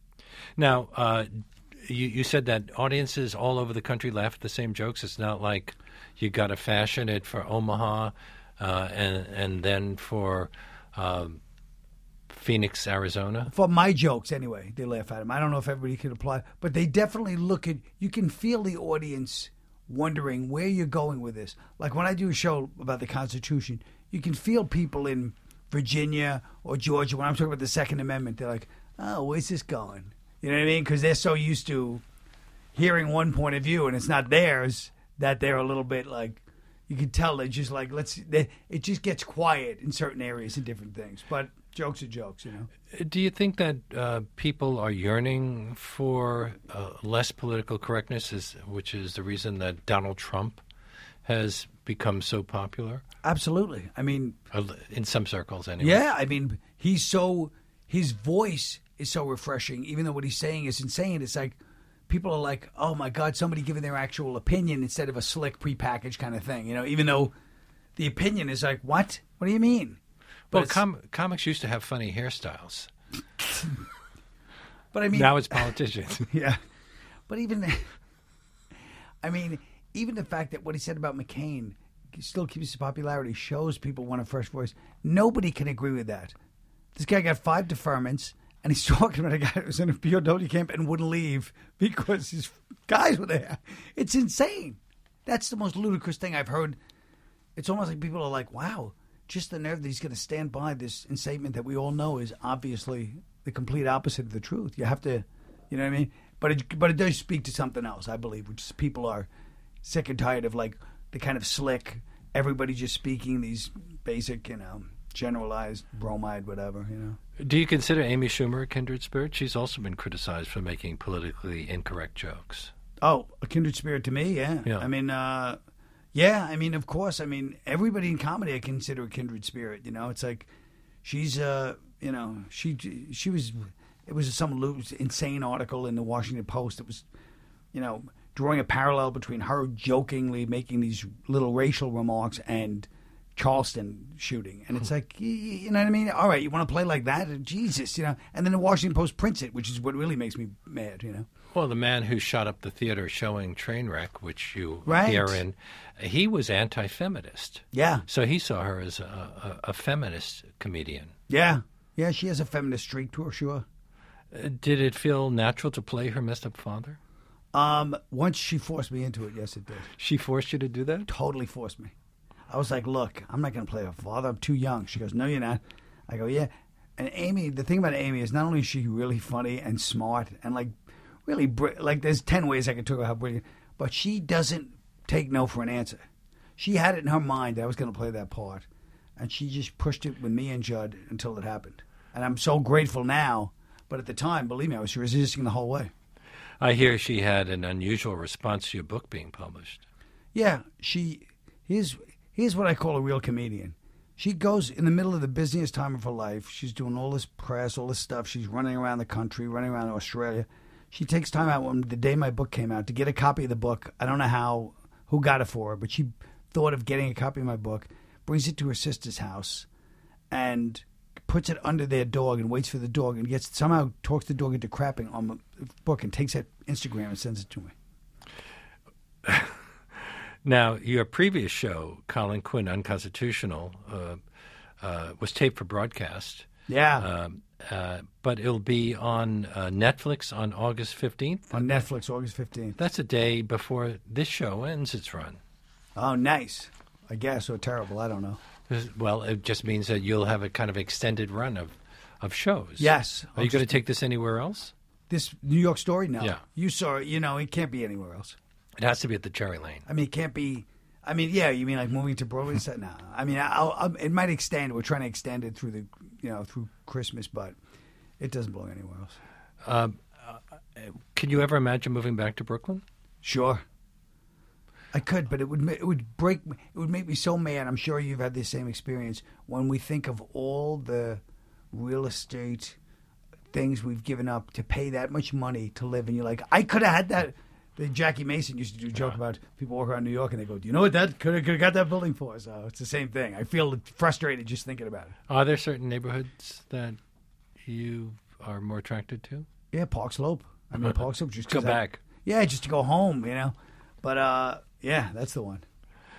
Now, uh, you, you said that audiences all over the country laugh at the same jokes. It's not like you got to fashion it for Omaha uh, and, and then for... Um, Phoenix, Arizona? For my jokes, anyway, they laugh at them. I don't know if everybody can apply, but they definitely look at, you can feel the audience wondering where you're going with this. Like when I do a show about the Constitution, you can feel people in Virginia or Georgia, when I'm talking about the Second Amendment, they're like, oh, where's this going? You know what I mean? Because they're so used to hearing one point of view and it's not theirs, that they're a little bit like, you can tell they're just like, let's, they, it just gets quiet in certain areas and different things. But jokes are jokes, you know. Do you think that uh, people are yearning for uh, less political correctness, is, which is the reason that Donald Trump has become so popular? Absolutely. I mean... In some circles, anyway. Yeah, I mean, he's so... His voice is so refreshing, even though what he's saying is insane. It's like, people are like, oh, my God, somebody giving their actual opinion instead of a slick, prepackaged kind of thing, you know, even though the opinion is like, what? What do you mean? But well, com- comics used to have funny hairstyles. But I mean... Now it's politicians. Yeah. But even... I mean, even the fact that what he said about McCain still keeps his popularity, shows people want a fresh voice. Nobody can agree with that. This guy got five deferments, and he's talking about a guy who was in a P O W camp and wouldn't leave because his guys were there. It's insane. That's the most ludicrous thing I've heard. It's almost like people are like, wow... Just the nerve that he's going to stand by this statement that we all know is obviously the complete opposite of the truth. You have to, you know what I mean? But it, but it does speak to something else, I believe, which is people are sick and tired of like the kind of slick, everybody just speaking these basic, you know, generalized bromide, whatever, you know. Do you consider Amy Schumer a kindred spirit? She's also been criticized for making politically incorrect jokes. Oh, a kindred spirit to me, yeah. yeah. I mean, uh, yeah, I mean, of course. I mean, everybody in comedy I consider a kindred spirit. You know, it's like she's, uh, you know, she she was it was some loose, insane article in the Washington Post. It was, you know, drawing a parallel between her jokingly making these little racial remarks and Charleston shooting. And it's like, you know what I mean? All right, you want to play like that? Jesus, you know. And then the Washington Post prints it, which is what really makes me mad, you know. Well, the man who shot up the theater showing Trainwreck, which you right. appear in, he was anti-feminist. Yeah. So he saw her as a, a, a feminist comedian. Yeah. Yeah, she has a feminist streak to her, sure. Uh, did it feel natural to play her messed up father? Um, once she forced me into it, yes, it did. She forced you to do that? Totally forced me. I was like, look, I'm not going to play her father. I'm too young. She goes, no, you're not. I go, yeah. And Amy, the thing about Amy is not only is she really funny and smart and like really, br- like there's ten ways I could talk about how brilliant, but she doesn't take no for an answer. She had it in her mind that I was going to play that part, and she just pushed it with me and Judd until it happened. And I'm so grateful now, but at the time, believe me, I was resisting the whole way. I hear she had an unusual response to your book being published. Yeah, she, here's, here's what I call a real comedian. She goes in the middle of the busiest time of her life. She's doing all this press, all this stuff. She's running around the country, running around Australia. She takes time out when the day my book came out to get a copy of the book. I don't know how, who got it for her, but she thought of getting a copy of my book, brings it to her sister's house, and puts it under their dog and waits for the dog and gets somehow talks the dog into crapping on the book and takes it Instagram and sends it to me. Now, your previous show, Colin Quinn Unconstitutional, uh, uh, was taped for broadcast. Yeah. Um, uh, but it'll be on uh, Netflix on August fifteenth. On Netflix, August fifteenth. That's a day before this show ends its run. Oh, nice. I guess, or terrible. I don't know. Well, it just means that you'll have a kind of extended run of, of shows. Yes. Are you going to take this anywhere else? This New York Story? No. Yeah. You saw it. You know, it can't be anywhere else. It has to be at the Cherry Lane. I mean, it can't be. I mean, yeah. You mean like moving to Broadway? No. I mean, I'll, I'll, it might extend. We're trying to extend it through the, you know, through Christmas, but it doesn't belong anywhere else. Uh, uh, can you ever imagine moving back to Brooklyn? Sure. I could, but it would it would break. It would make me so mad. I'm sure you've had the same experience when we think of all the real estate things we've given up to pay that much money to live, and you're like, I could have had that. The Jackie Mason used to do a joke about people walk around New York and they go, do you know what that could have got that building for? So it's the same thing. I feel frustrated just thinking about it. Are there certain neighborhoods that you are more attracted to? Yeah, Park Slope. I mean, Park Slope. Just go I, back. Yeah, just to go home, you know. But, uh, yeah, that's the one.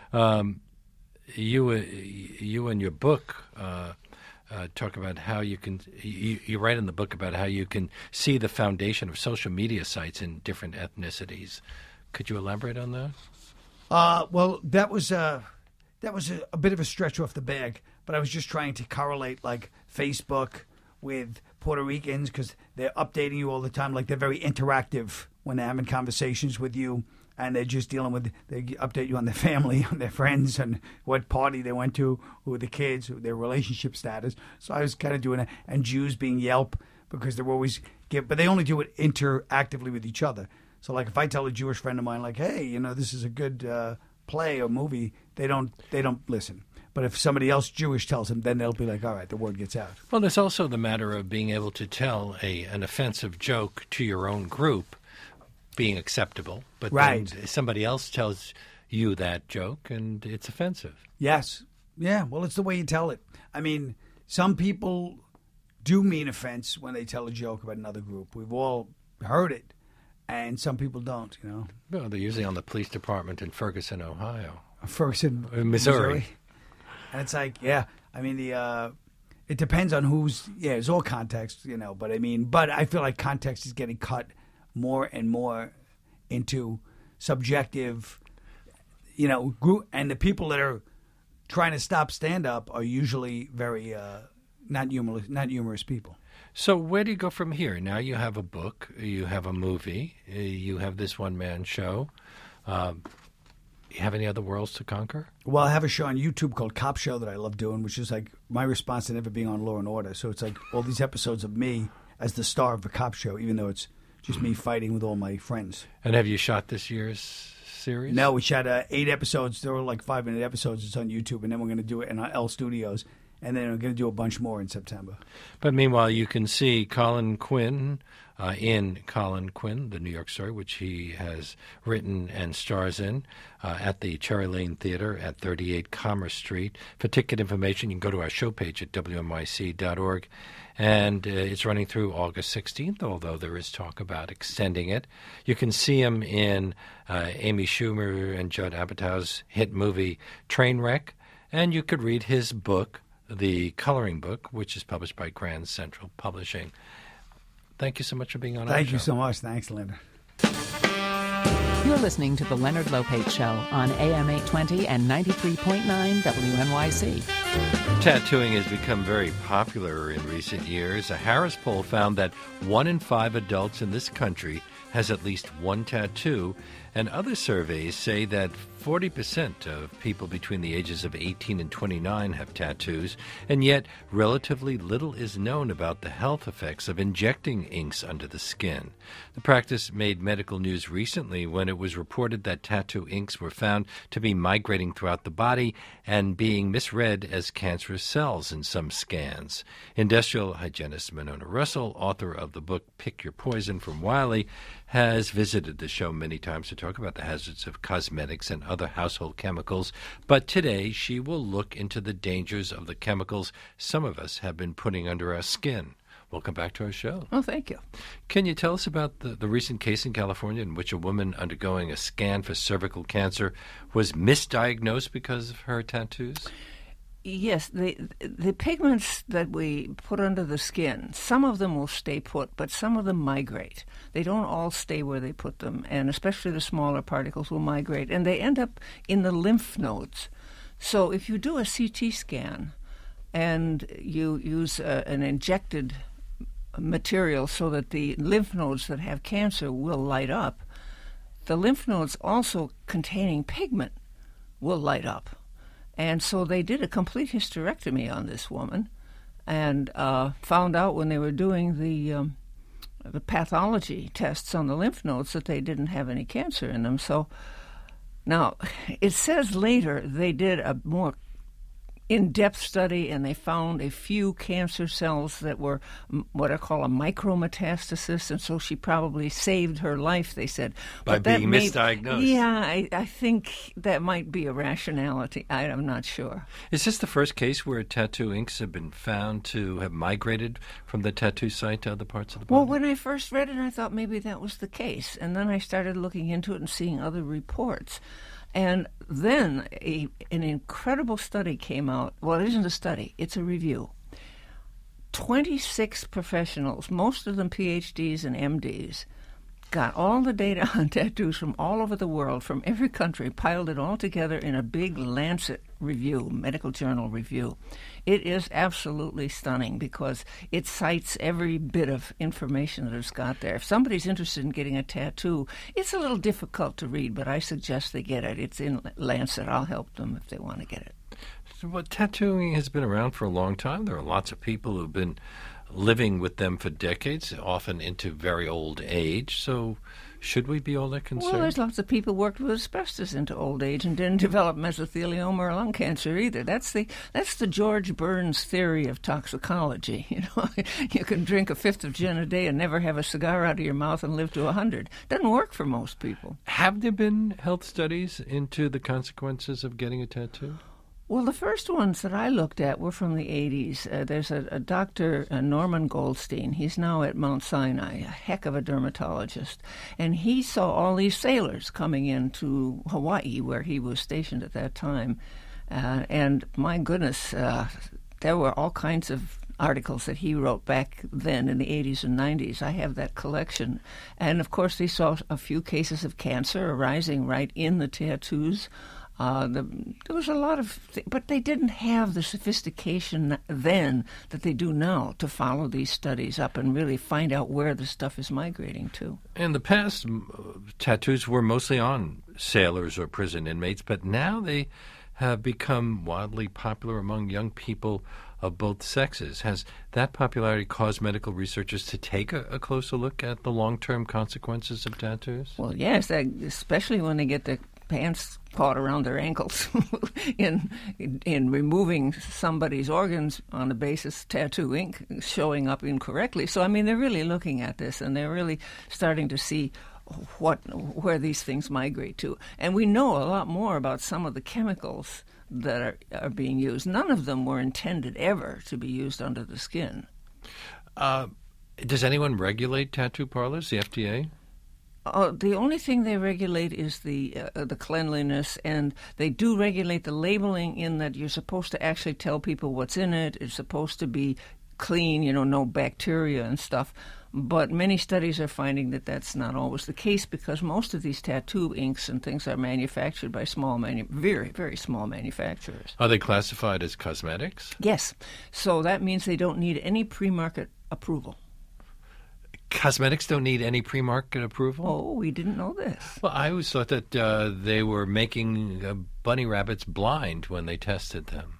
Um, you, uh, you in your book uh, uh, talk about how you can, you, you write in the book about how you can see the foundation of social media sites in different ethnicities. Could you elaborate on that? Uh, well, that was, uh, that was a, a bit of a stretch off the bag, but I was just trying to correlate, like, Facebook with Puerto Ricans because they're updating you all the time. Like, they're very interactive when they're having conversations with you. And they're just dealing with, they update you on their family, on their friends, and what party they went to, who were the kids, who, their relationship status. So I was kind of doing it. And Jews being Yelp because they're always, give, but they only do it interactively with each other. So like if I tell a Jewish friend of mine, like, hey, you know, this is a good uh, play or movie, they don't, they don't listen. But if somebody else Jewish tells them, then they'll be like, all right, the word gets out. Well, there's also the matter of being able to tell a an offensive joke to your own group being acceptable, but right. then somebody else tells you that joke and it's offensive. Yes. Yeah, well, it's the way you tell it. I mean, some people do mean offense when they tell a joke about another group. We've all heard it, and some people don't, you know. Well, they're usually on the police department in Ferguson, Ohio. Ferguson, in Missouri. Missouri. And it's like, yeah, I mean, the uh, it depends on who's, yeah, it's all context, you know, but I mean, but I feel like context is getting cut more and more into subjective, you know, group, and the people that are trying to stop stand-up are usually very uh, not humorous, not humorous people. So where do you go from here? Now you have a book, you have a movie, you have this one-man show. Um, you have any other worlds to conquer? Well, I have a show on YouTube called Cop Show that I love doing, which is like my response to never being on Law and Order. So it's like all these episodes of me as the star of the cop show, even though it's just me fighting with all my friends. And have you shot this year's series? No, we shot uh, eight episodes. There were like five-minute episodes. It's on YouTube, and then we're going to do it in L Studios. and then I'm going to do a bunch more in September. But meanwhile, you can see Colin Quinn uh, in Colin Quinn, the New York story, which he has written and stars in, uh, at the Cherry Lane Theater at thirty-eight Commerce Street. For ticket information, you can go to our show page at W N Y C dot org. And uh, it's running through August sixteenth, although there is talk about extending it. You can see him in uh, Amy Schumer and Judd Apatow's hit movie Trainwreck, and you could read his book, The Coloring Book, which is published by Grand Central Publishing. Thank you so much for being on our show. Thank you so much. Thanks, Linda. You're listening to The Leonard Lopate Show on A M eight twenty and ninety-three point nine W N Y C. Tattooing has become very popular in recent years. A Harris poll found that one in five adults in this country has at least one tattoo, and other surveys say that forty percent of people between the ages of eighteen and twenty-nine have tattoos, and yet relatively little is known about the health effects of injecting inks under the skin. The practice made medical news recently when it was reported that tattoo inks were found to be migrating throughout the body and being misread as cancerous cells in some scans. Industrial hygienist Monona Russell, author of the book Pick Your Poison from Wiley, has visited the show many times to talk about the hazards of cosmetics and other household chemicals, but today she will look into the dangers of the chemicals some of us have been putting under our skin. Welcome back to our show. Oh, thank you. Can you tell us about the, the recent case in California in which a woman undergoing a scan for cervical cancer was misdiagnosed because of her tattoos? Yes, the the pigments that we put under the skin, some of them will stay put, but some of them migrate. They don't all stay where they put them, and especially the smaller particles will migrate, and they end up in the lymph nodes. So if you do a C T scan and you use uh, an injected material so that the lymph nodes that have cancer will light up, the lymph nodes also containing pigment will light up. And so they did a complete hysterectomy on this woman and uh, found out when they were doing the um, the pathology tests on the lymph nodes that they didn't have any cancer in them. So now it says later they did a more in-depth study and they found a few cancer cells that were m- what I call a micrometastasis, and so she probably saved her life, they said. By but that being may, misdiagnosed. Yeah, I, I think that might be a rationality. I, I'm not sure. Is this the first case where tattoo inks have been found to have migrated from the tattoo site to other parts of the body? Well, when I first read it, I thought maybe that was the case, and then I started looking into it and seeing other reports. And then a, an incredible study came out. Well, it isn't a study, it's a review. twenty-six professionals, most of them P H Ds and M Ds, got all the data on tattoos from all over the world, from every country, piled it all together in a big Lancet review, medical journal review. It is absolutely stunning because it cites every bit of information that it's got there. If somebody's interested in getting a tattoo, it's a little difficult to read, but I suggest they get it. It's in Lancet. I'll help them if they want to get it. So, well, tattooing has been around for a long time. There are lots of people who've been living with them for decades, often into very old age. So should we be all that concerned? Well, there's lots of people who worked with asbestos into old age and didn't develop mesothelioma or lung cancer either. That's the that's the George Burns theory of toxicology. You know, you can drink a fifth of gin a day and never have a cigar out of your mouth and live to a hundred. Doesn't work for most people. Have there been health studies into the consequences of getting a tattoo? Well, the first ones that I looked at were from the eighties. Uh, there's a, a doctor, uh, Norman Goldstein. He's now at Mount Sinai, a heck of a dermatologist. And he saw all these sailors coming into Hawaii, where he was stationed at that time. Uh, and my goodness, uh, there were all kinds of articles that he wrote back then in the eighties and nineties. I have that collection. And, of course, they saw a few cases of cancer arising right in the tattoos. Uh, the, there was a lot of, th- but they didn't have the sophistication then that they do now to follow these studies up and really find out where the stuff is migrating to. In the past, m- tattoos were mostly on sailors or prison inmates, but now they have become wildly popular among young people of both sexes. Has that popularity caused medical researchers to take a, a closer look at the long-term consequences of tattoos? Well, yes, that, especially when they get the pants caught around their ankles in, in in removing somebody's organs on the basis of tattoo ink showing up incorrectly. So, I mean, they're really looking at this, and they're really starting to see what where these things migrate to. And we know a lot more about some of the chemicals that are, are being used. None of them were intended ever to be used under the skin. Uh, does anyone regulate tattoo parlors, the F D A? Uh, the only thing they regulate is the uh, the cleanliness, and they do regulate the labeling in that you're supposed to actually tell people what's in it. It's supposed to be clean, you know, no bacteria and stuff. But many studies are finding that that's not always the case, because most of these tattoo inks and things are manufactured by small, manu- very, very small manufacturers. Are they classified as cosmetics? Yes. So that means they don't need any pre-market approval. Cosmetics don't need any pre-market approval? Oh, we didn't know this. Well, I always thought that uh, they were making uh, bunny rabbits blind when they tested them.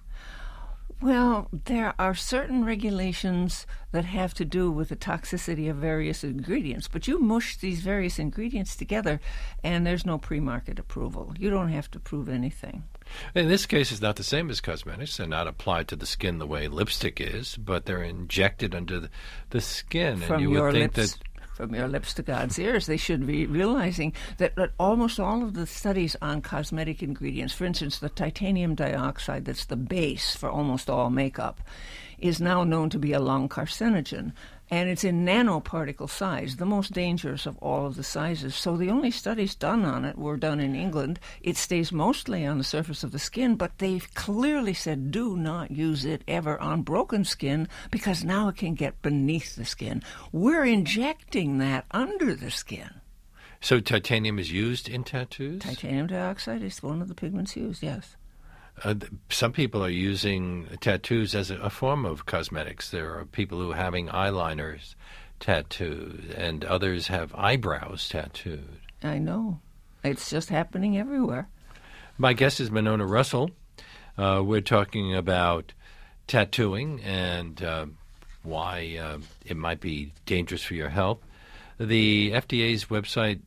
Well, there are certain regulations that have to do with the toxicity of various ingredients, but you mush these various ingredients together, and there's no pre-market approval. You don't have to prove anything. In this case, it's not the same as cosmetics. They're not applied to the skin the way lipstick is, but they're injected under the, the skin. From and you your would think lips. that From your lips to God's ears, they should be realizing that, that almost all of the studies on cosmetic ingredients, for instance, the titanium dioxide that's the base for almost all makeup, is now known to be a lung carcinogen. And it's in nanoparticle size, the most dangerous of all of the sizes. So the only studies done on it were done in England. It stays mostly on the surface of the skin, but they've clearly said do not use it ever on broken skin, because now it can get beneath the skin. We're injecting that under the skin. So titanium is used in tattoos? Titanium dioxide is one of the pigments used, yes. Uh, some people are using tattoos as a, a form of cosmetics. There are people who are having eyeliners tattooed, and others have eyebrows tattooed. I know. It's just happening everywhere. My guest is Monona Russell. Uh, we're talking about tattooing and uh, why uh, it might be dangerous for your health. The F D A's website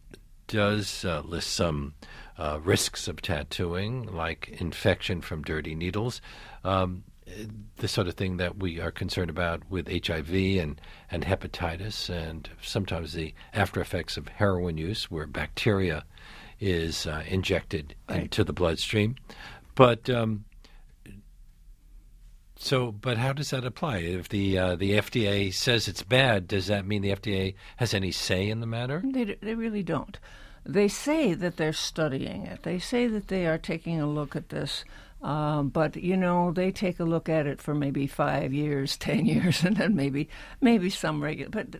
does uh, list some Uh, risks of tattooing, like infection from dirty needles, um, the sort of thing that we are concerned about with H I V and, and hepatitis, and sometimes the after effects of heroin use, where bacteria is uh, injected right. into the bloodstream. But um, so, but how does that apply? If the uh, the F D A says it's bad, does that mean the F D A has any say in the matter? They, they really don't. They say that they're studying it. They say that they are taking a look at this. Uh, but, you know, they take a look at it for maybe five years, ten years, and then maybe maybe some regular. But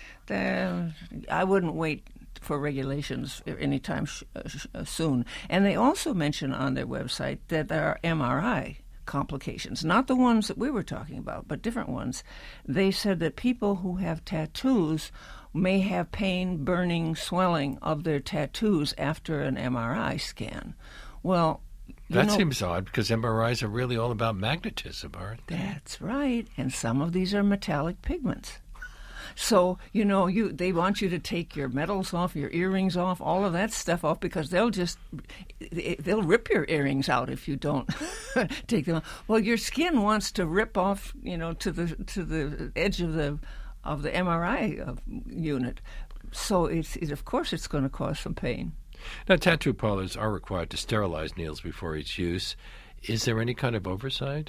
uh, I wouldn't wait for regulations anytime sh- sh- soon. And they also mention on their website that there are M R I complications, not the ones that we were talking about, but different ones. They said that people who have tattoos may have pain, burning, swelling of their tattoos after an M R I scan. Well, you that know, seems odd, because M R Is are really all about magnetism, aren't they? That's right, and some of these are metallic pigments. So, you know, you they want you to take your medals off, your earrings off, all of that stuff off, because they'll just, they'll rip your earrings out if you don't take them off. Well, your skin wants to rip off, you know, to the to the edge of the of the M R I unit. So, it's it, of course, it's going to cause some pain. Now, tattoo parlors are required to sterilize needles before each use. Is there any kind of oversight?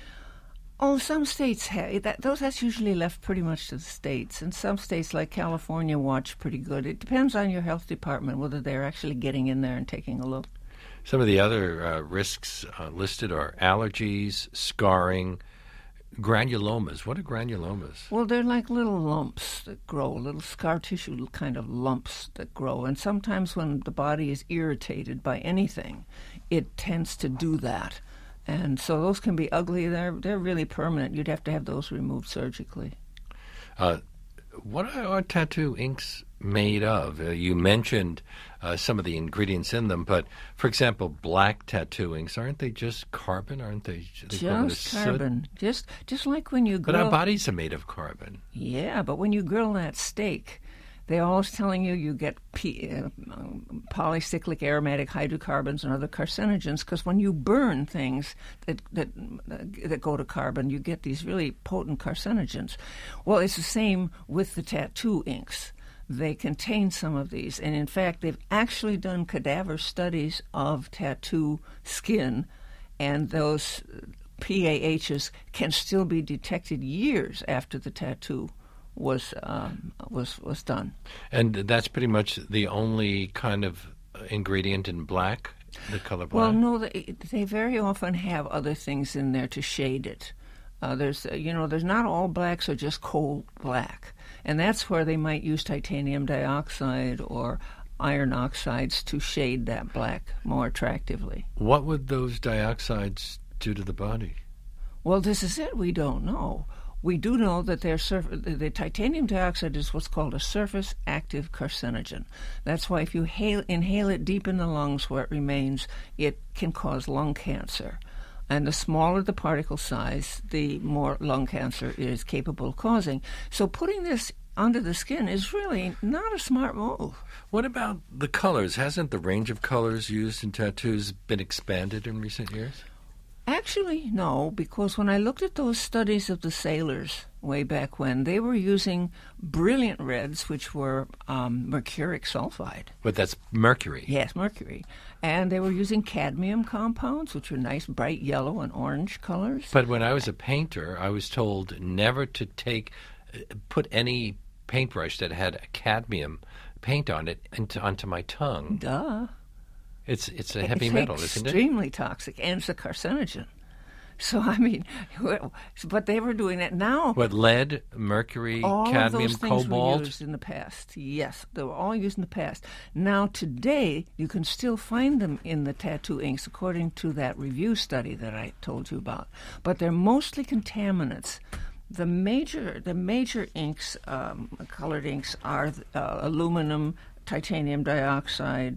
Oh, some states have that. Those that's usually left pretty much to the states, and some states like California watch pretty good. It depends on your health department whether they're actually getting in there and taking a look. Some of the other uh, risks uh, listed are allergies, scarring, granulomas. What are granulomas? Well, they're like little lumps that grow, little scar tissue kind of lumps that grow, and sometimes when the body is irritated by anything, it tends to do that. And so those can be ugly. They're they're really permanent. You'd have to have those removed surgically. Uh, what are tattoo inks made of? Uh, you mentioned uh, some of the ingredients in them, but for example, black tattoo inks, aren't they just carbon? Aren't they? they Just carbon. Soot? Just just like when you grill. But our bodies are made of carbon. Yeah, but when you grill that steak, They're always telling you you get P, uh, polycyclic aromatic hydrocarbons and other carcinogens because when you burn things that that uh, that go to carbon, you get these really potent carcinogens. Well, it's the same with the tattoo inks. They contain some of these, and in fact, they've actually done cadaver studies of tattoo skin, and those P A Hs can still be detected years after the tattoo was um, was was done. And that's pretty much the only kind of ingredient in black, the color black? Well, no, they, they very often have other things in there to shade it. Uh, there's, uh, you know, there's not all blacks are just coal black. And that's where they might use titanium dioxide or iron oxides to shade that black more attractively. What would those dioxides do to the body? Well, this is it. We don't know. We do know that their surf- the titanium dioxide is what's called a surface active carcinogen. That's why if you hail- inhale it deep in the lungs where it remains, it can cause lung cancer. And the smaller the particle size, the more lung cancer it is capable of causing. So putting this under the skin is really not a smart move. What about the colors? Hasn't the range of colors used in tattoos been expanded in recent years? Actually, no, because when I looked at those studies of the sailors way back when, they were using brilliant reds, which were um, mercuric sulfide. But that's mercury. Yes, mercury. And they were using cadmium compounds, which were nice bright yellow and orange colors. But when I was a painter, I was told never to take, put any paintbrush that had a cadmium paint on it into, onto my tongue. Duh. It's it's a heavy it's metal, isn't it? Extremely toxic, and it's a carcinogen. So, I mean, but they were doing that now. What, lead, mercury, all cadmium, of those things cobalt? were used in the past. Yes, they were all used in the past. Now, today, you can still find them in the tattoo inks, according to that review study that I told you about. But they're mostly contaminants. The major, the major inks, um, colored inks, are uh, aluminum, titanium dioxide,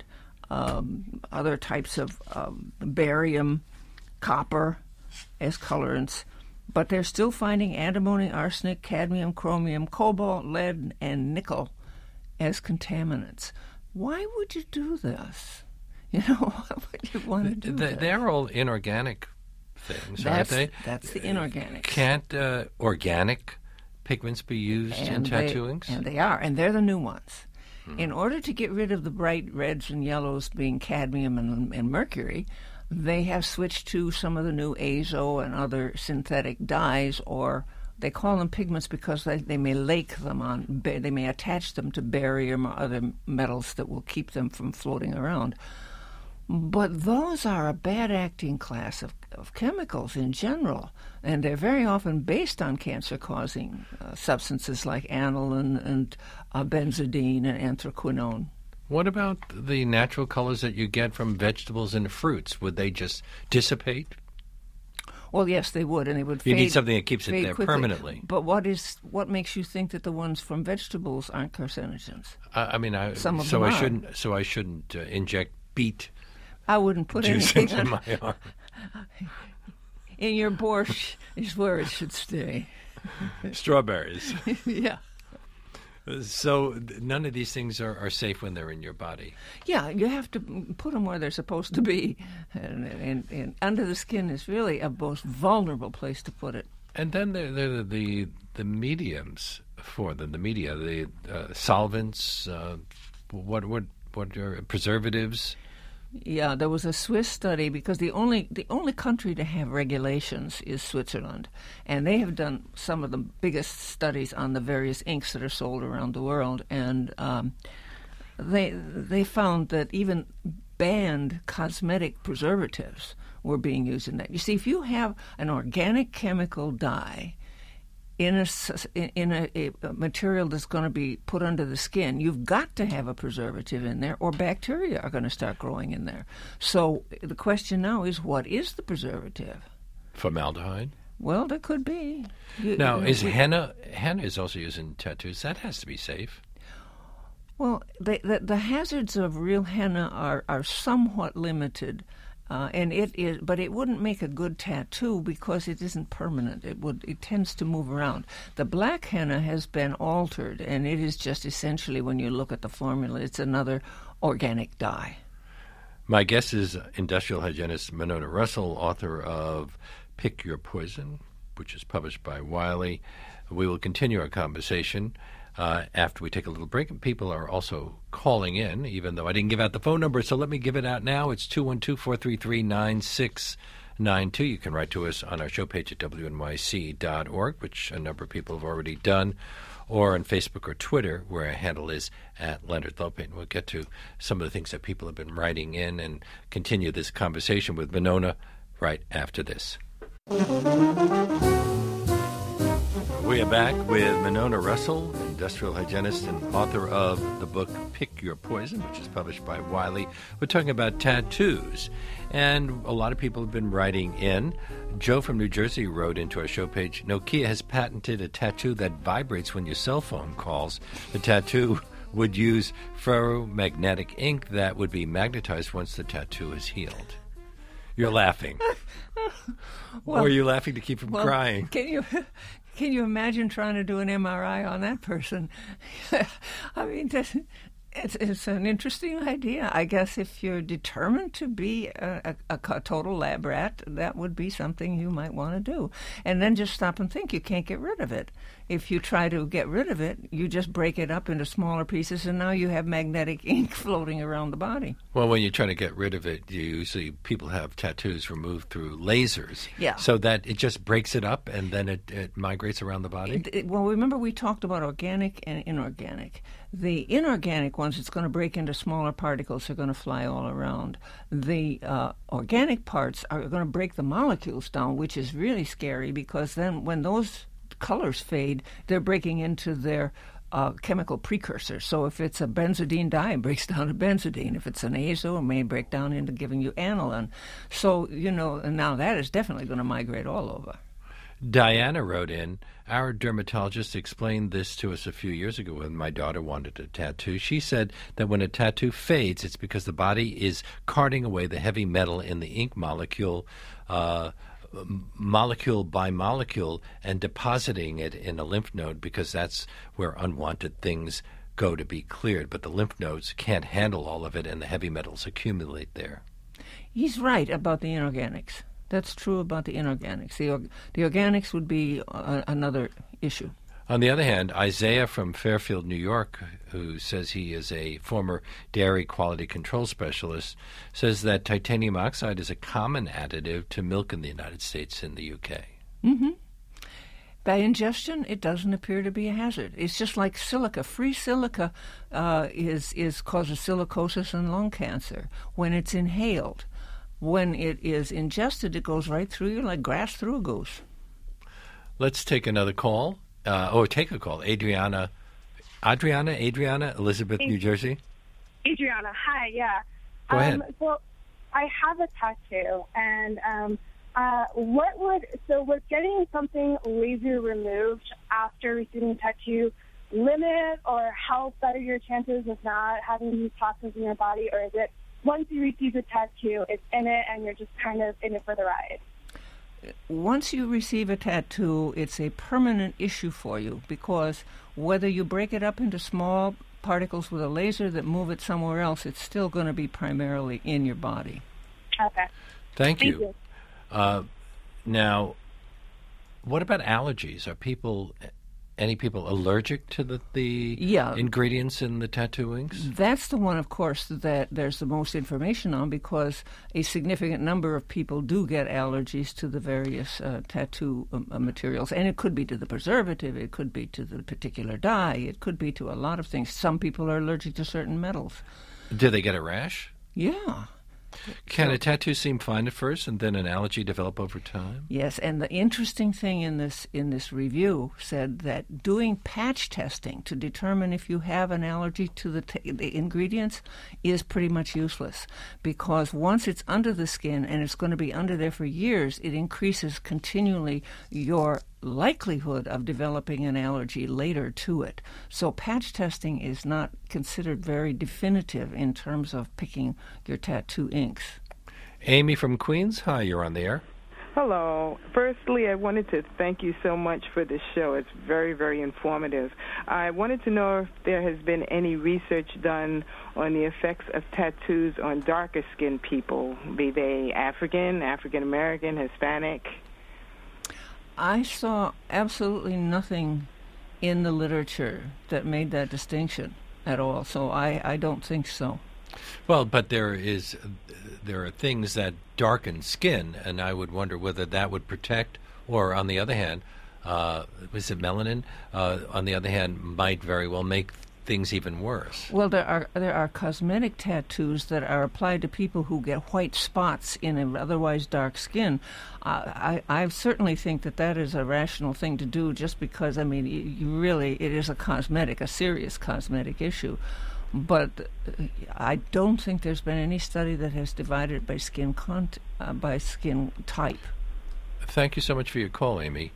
um, other types of um, barium, copper as colorants, but they're still finding antimony, arsenic, cadmium, chromium, cobalt, lead, and nickel as contaminants. Why would you do this? You know, why would you want to do they, that? They're all inorganic things, that's, aren't they? That's the inorganics. Can't uh, organic pigments be used and in they, tattoo inks? And they are, and they're the new ones. Hmm. In order to get rid of the bright reds and yellows being cadmium and, and mercury, they have switched to some of the new azo and other synthetic dyes, or they call them pigments because they, they may lake them on, they may attach them to barium or other metals that will keep them from floating around. But those are a bad-acting class of, of chemicals in general, and they're very often based on cancer-causing uh, substances like aniline and uh, benzodine and anthraquinone. What about the natural colors that you get from vegetables and fruits? Would they just dissipate? Well, yes, they would, and they would You fade. need something that keeps it there quickly. permanently. But what is what makes you think that the ones from vegetables aren't carcinogens? Uh, I mean, I, Some of so them I are. shouldn't. So I shouldn't uh, inject beet I wouldn't put juice anything into on. my arm. In your borscht is where it should stay. Strawberries. Yeah. So none of these things are, are safe when they're in your body. Yeah, you have to put them where they're supposed to be. And, and, and under the skin is really a most vulnerable place to put it. And then there are the, the the mediums for them, the media, the uh, solvents, uh, what what what are preservatives? Yeah, there was a Swiss study because the only the only country to have regulations is Switzerland, and they have done some of the biggest studies on the various inks that are sold around the world, and um, they they found that even banned cosmetic preservatives were being used in that. You see, if you have an organic chemical dye in a in a, a material that's going to be put under the skin, you've got to have a preservative in there, or bacteria are going to start growing in there. So the question now is, what is the preservative? Formaldehyde. Well, there could be. You, Now, you know, is we, henna henna is also used in tattoos? That has to be safe. Well, the, the the hazards of real henna are are somewhat limited. Uh, and it is, but it wouldn't make a good tattoo because it isn't permanent. It would, it tends to move around. The black henna has been altered, and it is just essentially, when you look at the formula, it's another organic dye. My guest is industrial hygienist Monona Russell, author of Pick Your Poison, which is published by Wiley. We will continue our conversation uh, after we take a little break. And people are also calling in, even though I didn't give out the phone number, so let me give it out now. It's two one two, four three three, nine six nine two. You can write to us on our show page at W N Y C dot org, which a number of people have already done, or on Facebook or Twitter, where our handle is at Leonard Lopate. We'll get to some of the things that people have been writing in and continue this conversation with Monona right after this. We are back with Monona Russell, industrial hygienist and author of the book Pick Your Poison, which is published by Wiley. We're talking about tattoos, and a lot of people have been writing in. Joe from New Jersey wrote into our show page, Nokia has patented a tattoo that vibrates when your cell phone calls. The tattoo would use ferromagnetic ink that would be magnetized once the tattoo is healed. You're laughing. Well, or are you laughing to keep from well, crying? Can you... Can you imagine trying to do an M R I on that person? I mean, it's, it's an interesting idea. I guess if you're determined to be a, a, a total lab rat, that would be something you might want to do. And then just stop and think. You can't get rid of it. If you try to get rid of it, you just break it up into smaller pieces, and now you have magnetic ink floating around the body. Well, when you're trying to get rid of it, you usually people have tattoos removed through lasers. Yeah. So that it just breaks it up, and then it, it migrates around the body? It, it, well, remember we talked about organic and inorganic. The inorganic ones, it's going to break into smaller particles. They're going to fly all around. The uh, organic parts are going to break the molecules down, which is really scary, because then when those colors fade, they're breaking into their uh, chemical precursors. So if it's a benzidine dye, it breaks down to benzidine. If it's an azo, it may break down into giving you aniline. So, you know, and now that is definitely going to migrate all over. Diana wrote in, our dermatologist explained this to us a few years ago when my daughter wanted a tattoo. She said that when a tattoo fades, it's because the body is carting away the heavy metal in the ink molecule, uh, molecule by molecule, and depositing it in a lymph node, because that's where unwanted things go to be cleared. But the lymph nodes can't handle all of it, and the heavy metals accumulate there. He's right about the inorganics. That's true about the inorganics. The, or, the organics would be uh, another issue. On the other hand, Isaiah from Fairfield, New York, who says he is a former dairy quality control specialist, says that titanium oxide is a common additive to milk in the United States and the U K. Mm-hmm. By ingestion, it doesn't appear to be a hazard. It's just like silica. Free silica uh, is, is causes silicosis and lung cancer when it's inhaled. When it is ingested, it goes right through you like grass through a goose. Let's take another call. Uh, or take a call. Adriana, Adriana, Adriana, Elizabeth, New Jersey. Adriana, hi, yeah. Go um, ahead. So I have a tattoo, and um, uh, what would, so was getting something laser removed after receiving a tattoo limit or help better your chances of not having these toxins in your body, or is it once you receive a tattoo, it's in it and you're just kind of in it for the ride? Once you receive a tattoo, it's a permanent issue for you, because whether you break it up into small particles with a laser that move it somewhere else, it's still going to be primarily in your body. Okay. Thank you. Thank you. Uh, now, what about allergies? Are people, any people allergic to the, the Yeah. ingredients in the tattoo inks? That's the one, of course, that there's the most information on, because a significant number of people do get allergies to the various uh, tattoo uh, materials. And it could be to the preservative, it could be to the particular dye, it could be to a lot of things. Some people are allergic to certain metals. Do they get a rash? Yeah. Can a tattoo seem fine at first and then an allergy develop over time? Yes, and the interesting thing in this in this review said that doing patch testing to determine if you have an allergy to the, t- the ingredients is pretty much useless, because once it's under the skin and it's going to be under there for years, it increases continually your likelihood of developing an allergy later to it. So patch testing is not considered very definitive in terms of picking your tattoo inks. Amy from Queens, hi, you're on the air. Hello. Firstly, I wanted to thank you so much for this show. It's very, very informative. I wanted to know if there has been any research done on the effects of tattoos on darker-skinned people, be they African, African-American, Hispanic. I saw absolutely nothing in the literature that made that distinction at all, so I, I don't think so. Well, but there is, there are things that darken skin, and I would wonder whether that would protect, or on the other hand, uh, was it melanin? Uh, on the other hand, might very well make things even worse. Well, there are there are cosmetic tattoos that are applied to people who get white spots in an otherwise dark skin. Uh, I I certainly think that that is a rational thing to do, just because I mean, you, you really it is a cosmetic, a serious cosmetic issue. But I don't think there's been any study that has divided by skin cont- uh, by skin type. Thank you so much for your call, Amy.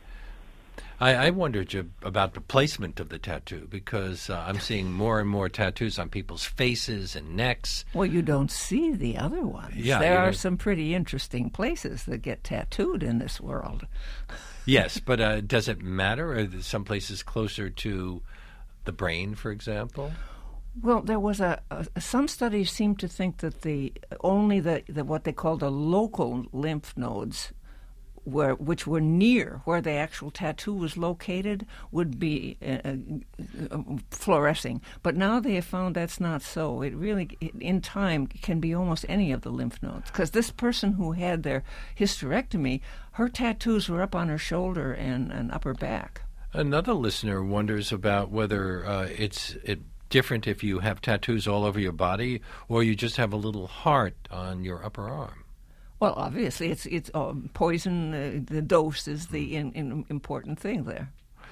I, I wondered you about the placement of the tattoo, because uh, I'm seeing more and more tattoos on people's faces and necks. Well, you don't see the other ones. Yeah, there are know. some pretty interesting places that get tattooed in this world. Yes, but uh, does it matter? Are there some places closer to the brain, for example? Well, there was a, a some studies seem to think that the only the, the what they call the local lymph nodes, were which were near where the actual tattoo was located, would be uh, uh, fluorescing. But now they have found that's not so. It really, it, in time, can be almost any of the lymph nodes. Because this person who had their hysterectomy, her tattoos were up on her shoulder and, and upper back. Another listener wonders about whether uh, it's it. different if you have tattoos all over your body or you just have a little heart on your upper arm. Well, obviously, it's it's uh, poison. Uh, the dose is the in, in important thing there.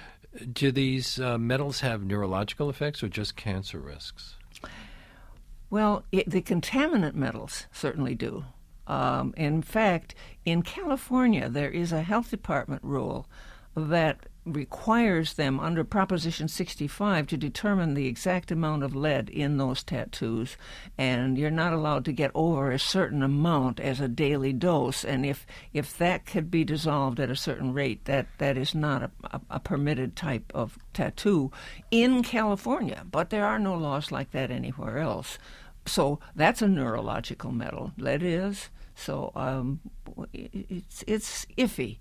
Do these uh, metals have neurological effects or just cancer risks? Well, it, the contaminant metals certainly do. Um, in fact, in California, there is a health department rule that requires them under Proposition sixty-five to determine the exact amount of lead in those tattoos, and you're not allowed to get over a certain amount as a daily dose, and if if that could be dissolved at a certain rate, that, that is not a, a, a permitted type of tattoo in California, but there are no laws like that anywhere else. So that's a neurological metal, lead is, so um, it's it's iffy.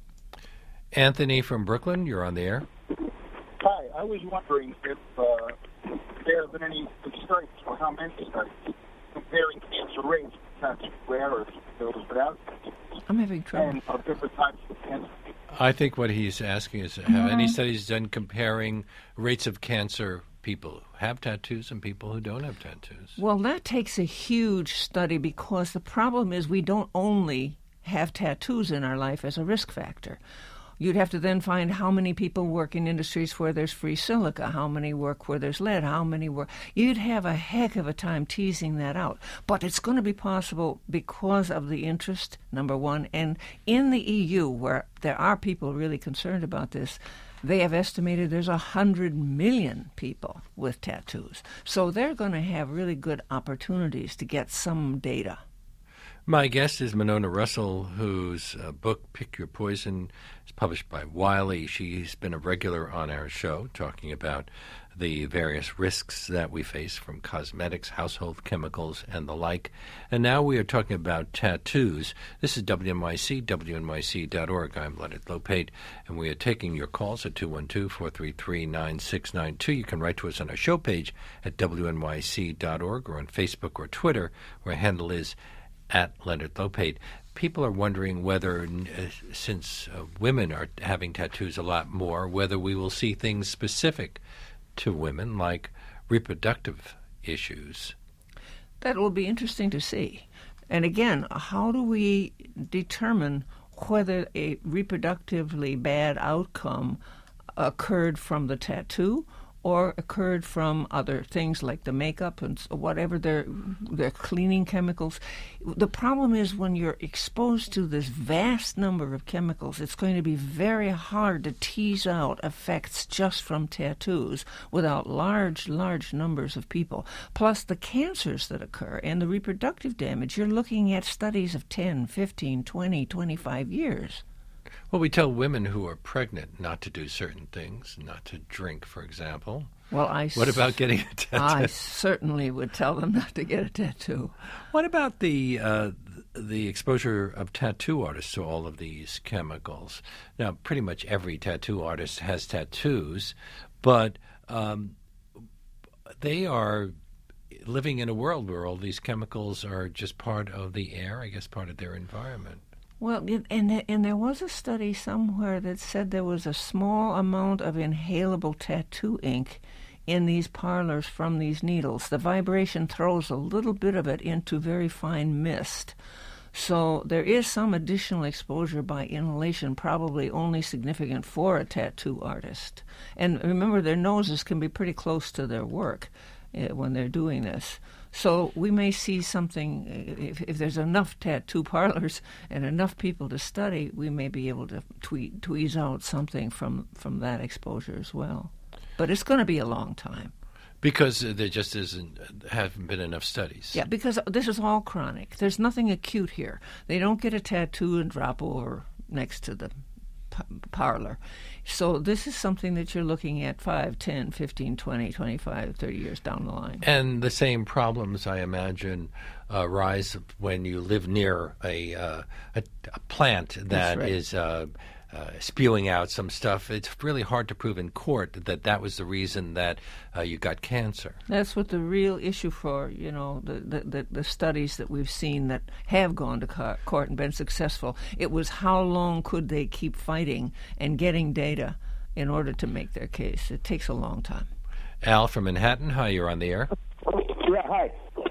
Anthony from Brooklyn, you're on the air. Hi, I was wondering if uh, there have been any studies, or how many studies, comparing cancer rates, tattoo wear or those without, I'm having trouble. and of different types of cancer. I think what he's asking is, have mm-hmm. any studies done comparing rates of cancer, people who have tattoos and people who don't have tattoos? Well, that takes a huge study, because the problem is we don't only have tattoos in our life as a risk factor. You'd have to then find how many people work in industries where there's free silica, how many work where there's lead, how many work. You'd have a heck of a time teasing that out. But it's going to be possible because of the interest, number one. And in the E U, where there are people really concerned about this, they have estimated there's one hundred million people with tattoos. So they're going to have really good opportunities to get some data. My guest is Monona Russell, whose uh, book, Pick Your Poison, is published by Wiley. She's been a regular on our show, talking about the various risks that we face from cosmetics, household chemicals, and the like. And now we are talking about tattoos. This is W N Y C, W N Y C dot org. I'm Leonard Lopate, and we are taking your calls at two one two, four three three, nine six nine two. You can write to us on our show page at W N Y C dot org or on Facebook or Twitter, where our handle is at Leonard Lopate. People are wondering whether, uh, since uh, women are having tattoos a lot more, whether we will see things specific to women, like reproductive issues. That will be interesting to see. And again, how do we determine whether a reproductively bad outcome occurred from the tattoo or occurred from other things like the makeup and whatever their their cleaning chemicals. The problem is when you're exposed to this vast number of chemicals, it's going to be very hard to tease out effects just from tattoos without large, large numbers of people. Plus the cancers that occur and the reproductive damage, you're looking at studies of ten, fifteen, twenty, twenty-five years. Well, we tell women who are pregnant not to do certain things, not to drink, for example. Well, I what about getting a tattoo? I certainly would tell them not to get a tattoo. What about the uh, the exposure of tattoo artists to all of these chemicals? Now, pretty much every tattoo artist has tattoos, but um, they are living in a world where all these chemicals are just part of the air, I guess part of their environment. Well, and, and there was a study somewhere that said there was a small amount of inhalable tattoo ink in these parlors from these needles. The vibration throws a little bit of it into very fine mist. So there is some additional exposure by inhalation, probably only significant for a tattoo artist. And remember, their noses can be pretty close to their work uh, when they're doing this. So we may see something, if, if there's enough tattoo parlors and enough people to study, we may be able to tweet, tweeze out something from, from that exposure as well. But it's going to be a long time. Because there just isn't, haven't been enough studies. Yeah, because this is all chronic. There's nothing acute here. They don't get a tattoo and drop over next to the p- parlor. So this is something that you're looking at five, ten, fifteen, twenty, twenty-five, thirty years down the line. And the same problems, I imagine, uh, rise when you live near a uh, a, a plant that right. is uh, uh, spewing out some stuff. It's really hard to prove in court that that was the reason that uh, you got cancer. That's what the real issue for, you know, the, the, the, the studies that we've seen that have gone to co- court and been successful. It was how long could they keep fighting and getting data in order to make their case. It takes a long time. Al from Manhattan, hi, you're on the air. Yeah, hi.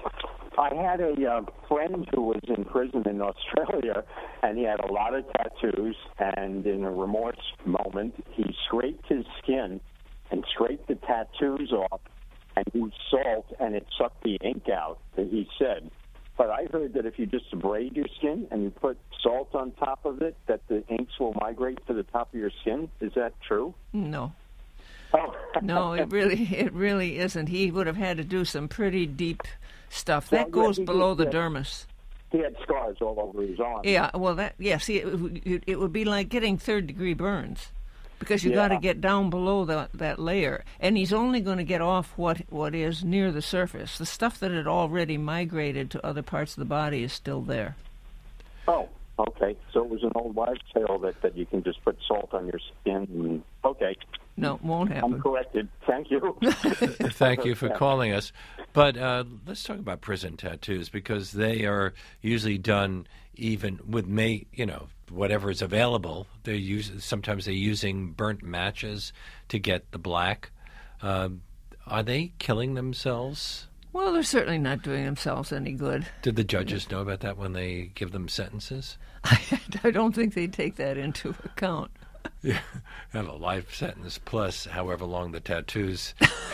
I had a uh, friend who was in prison in Australia, and he had a lot of tattoos, and in a remorse moment, he scraped his skin and scraped the tattoos off and used salt, and it sucked the ink out, he said. But I heard that if you just abrade your skin and you put salt on top of it, that the inks will migrate to the top of your skin. Is that true? No. Oh. No, it really it really isn't. He would have had to do some pretty deep stuff. That Well, yeah, goes he below did, the yeah. dermis. He had scars all over his arm. Yeah, well, that yeah, see, it, it, it would be like getting third-degree burns because you Yeah. got to get down below that, that layer. And he's only going to get off what, what is near the surface. The stuff that had already migrated to other parts of the body is still there. Oh, okay. So it was an old wives' tale that, that you can just put salt on your skin. And, okay. No, won't happen. I'm corrected. Thank you. Thank you for calling us. But uh, let's talk about prison tattoos because they are usually done even with may you know whatever is available. They're use, sometimes they're using burnt matches to get the black. Uh, are they killing themselves? Well, they're certainly not doing themselves any good. Did the judges know about that when they give them sentences? I don't think they take that into account. Yeah, have a life sentence plus however long the tattoos.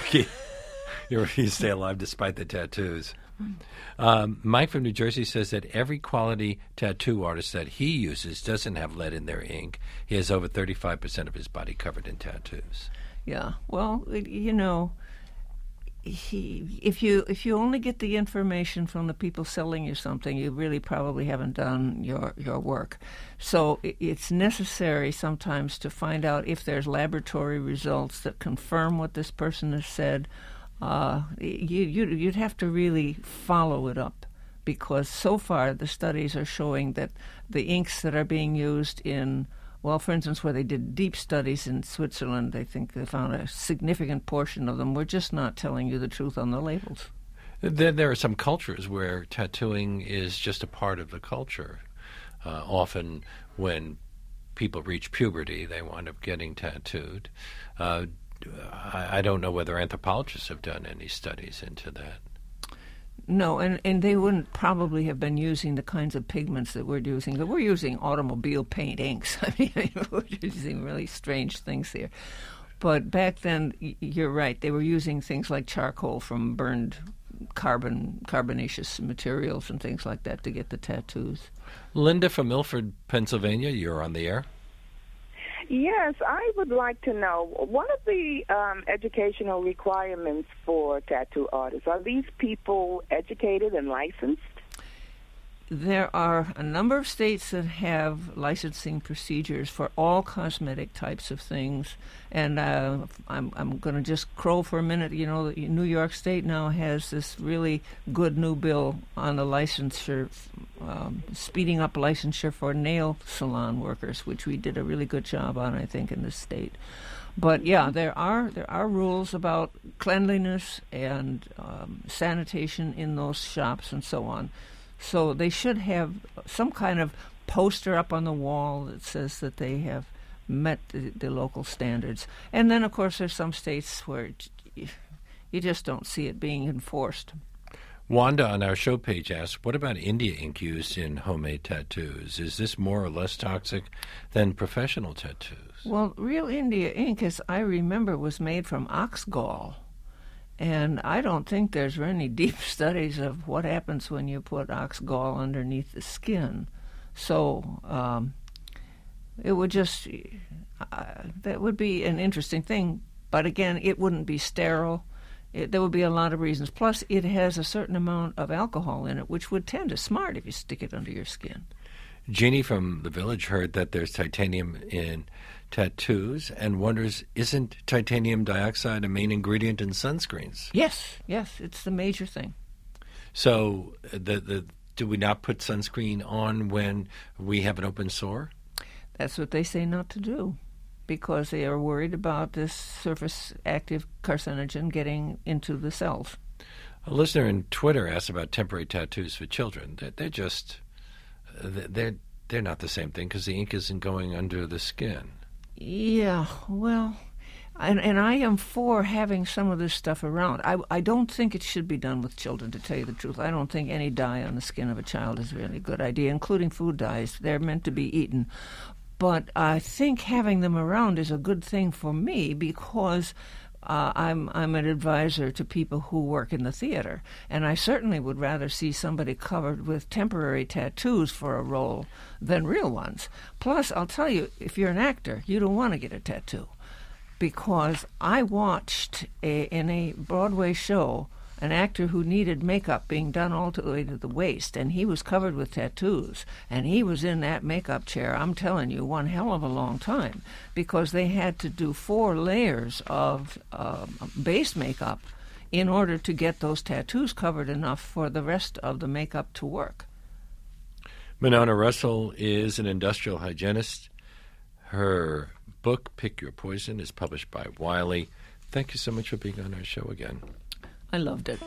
you, you stay alive despite the tattoos. Um, Mike from New Jersey says that every quality tattoo artist that he uses doesn't have lead in their ink. He has over thirty-five percent of his body covered in tattoos. Yeah, well, you know, he, if you if you only get the information from the people selling you something, you really probably haven't done your, your work. So it's necessary sometimes to find out if there's laboratory results that confirm what this person has said. Uh, you, you, you'd have to really follow it up because so far the studies are showing that the inks that are being used in, well, for instance, where they did deep studies in Switzerland, I think they found a significant portion of them were just not telling you the truth on the labels. There, there are some cultures where tattooing is just a part of the culture. Uh, often when people reach puberty, they wind up getting tattooed. Uh, I, I don't know whether anthropologists have done any studies into that. No, and, and they wouldn't probably have been using the kinds of pigments that we're using. But we're using automobile paint inks. I mean, we're using really strange things here. But back then, y- you're right, they were using things like charcoal from burned carbon, carbonaceous materials and things like that to get the tattoos. Linda from Milford, Pennsylvania, you're on the air. Yes, I would like to know, what are the um, educational requirements for tattoo artists? Are these people educated and licensed? There are a number of states that have licensing procedures for all cosmetic types of things, and uh, I'm I'm going to just crow for a minute. You know, New York State now has this really good new bill on the licensure, um, speeding up licensure for nail salon workers, which we did a really good job on, I think, in this state. But yeah, there are there are rules about cleanliness and um, sanitation in those shops and so on. So they should have some kind of poster up on the wall that says that they have met the, the local standards. And then, of course, there's some states where you just don't see it being enforced. Wanda on our show page asks, what about India ink used in homemade tattoos? Is this more or less toxic than professional tattoos? Well, real India ink, as I remember, was made from ox gall. And I don't think there's any deep studies of what happens when you put ox gall underneath the skin. So um, it would just, uh, that would be an interesting thing. But again, it wouldn't be sterile. It, there would be a lot of reasons. Plus, it has a certain amount of alcohol in it, which would tend to smart if you stick it under your skin. Jeannie from the village heard that there's titanium in tattoos and wonders, isn't titanium dioxide a main ingredient in sunscreens? Yes, yes, it's the major thing. So the the do we not put sunscreen on when we have an open sore? That's what they say not to do, because they are worried about this surface active carcinogen getting into the cells. A listener in Twitter asked about temporary tattoos for children. They're, they're just they're they're not the same thing because the ink isn't going under the skin. Yeah, well, and and I am for having some of this stuff around. I, I don't think it should be done with children, to tell you the truth. I don't think any dye on the skin of a child is really a good idea, including food dyes. They're meant to be eaten. But I think having them around is a good thing for me because uh, I'm I'm an advisor to people who work in the theater, and I certainly would rather see somebody covered with temporary tattoos for a role than real ones. Plus, I'll tell you, if you're an actor, you don't want to get a tattoo, because I watched a, in a Broadway show an actor who needed makeup being done all the way to the waist, and he was covered with tattoos, and he was in that makeup chair, I'm telling you, one hell of a long time, because they had to do four layers of uh, base makeup in order to get those tattoos covered enough for the rest of the makeup to work. Monona Russell is an industrial hygienist. Her book, Pick Your Poison, is published by Wiley. Thank you so much for being on our show again. I loved it.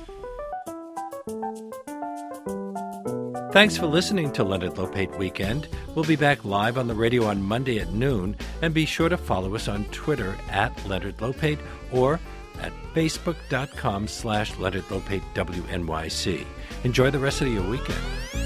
Thanks for listening to Leonard Lopate Weekend. We'll be back live on the radio on Monday at noon, and be sure to follow us on Twitter at Leonard Lopate or at facebook.com slash Leonard Lopate WNYC. Enjoy the rest of your weekend.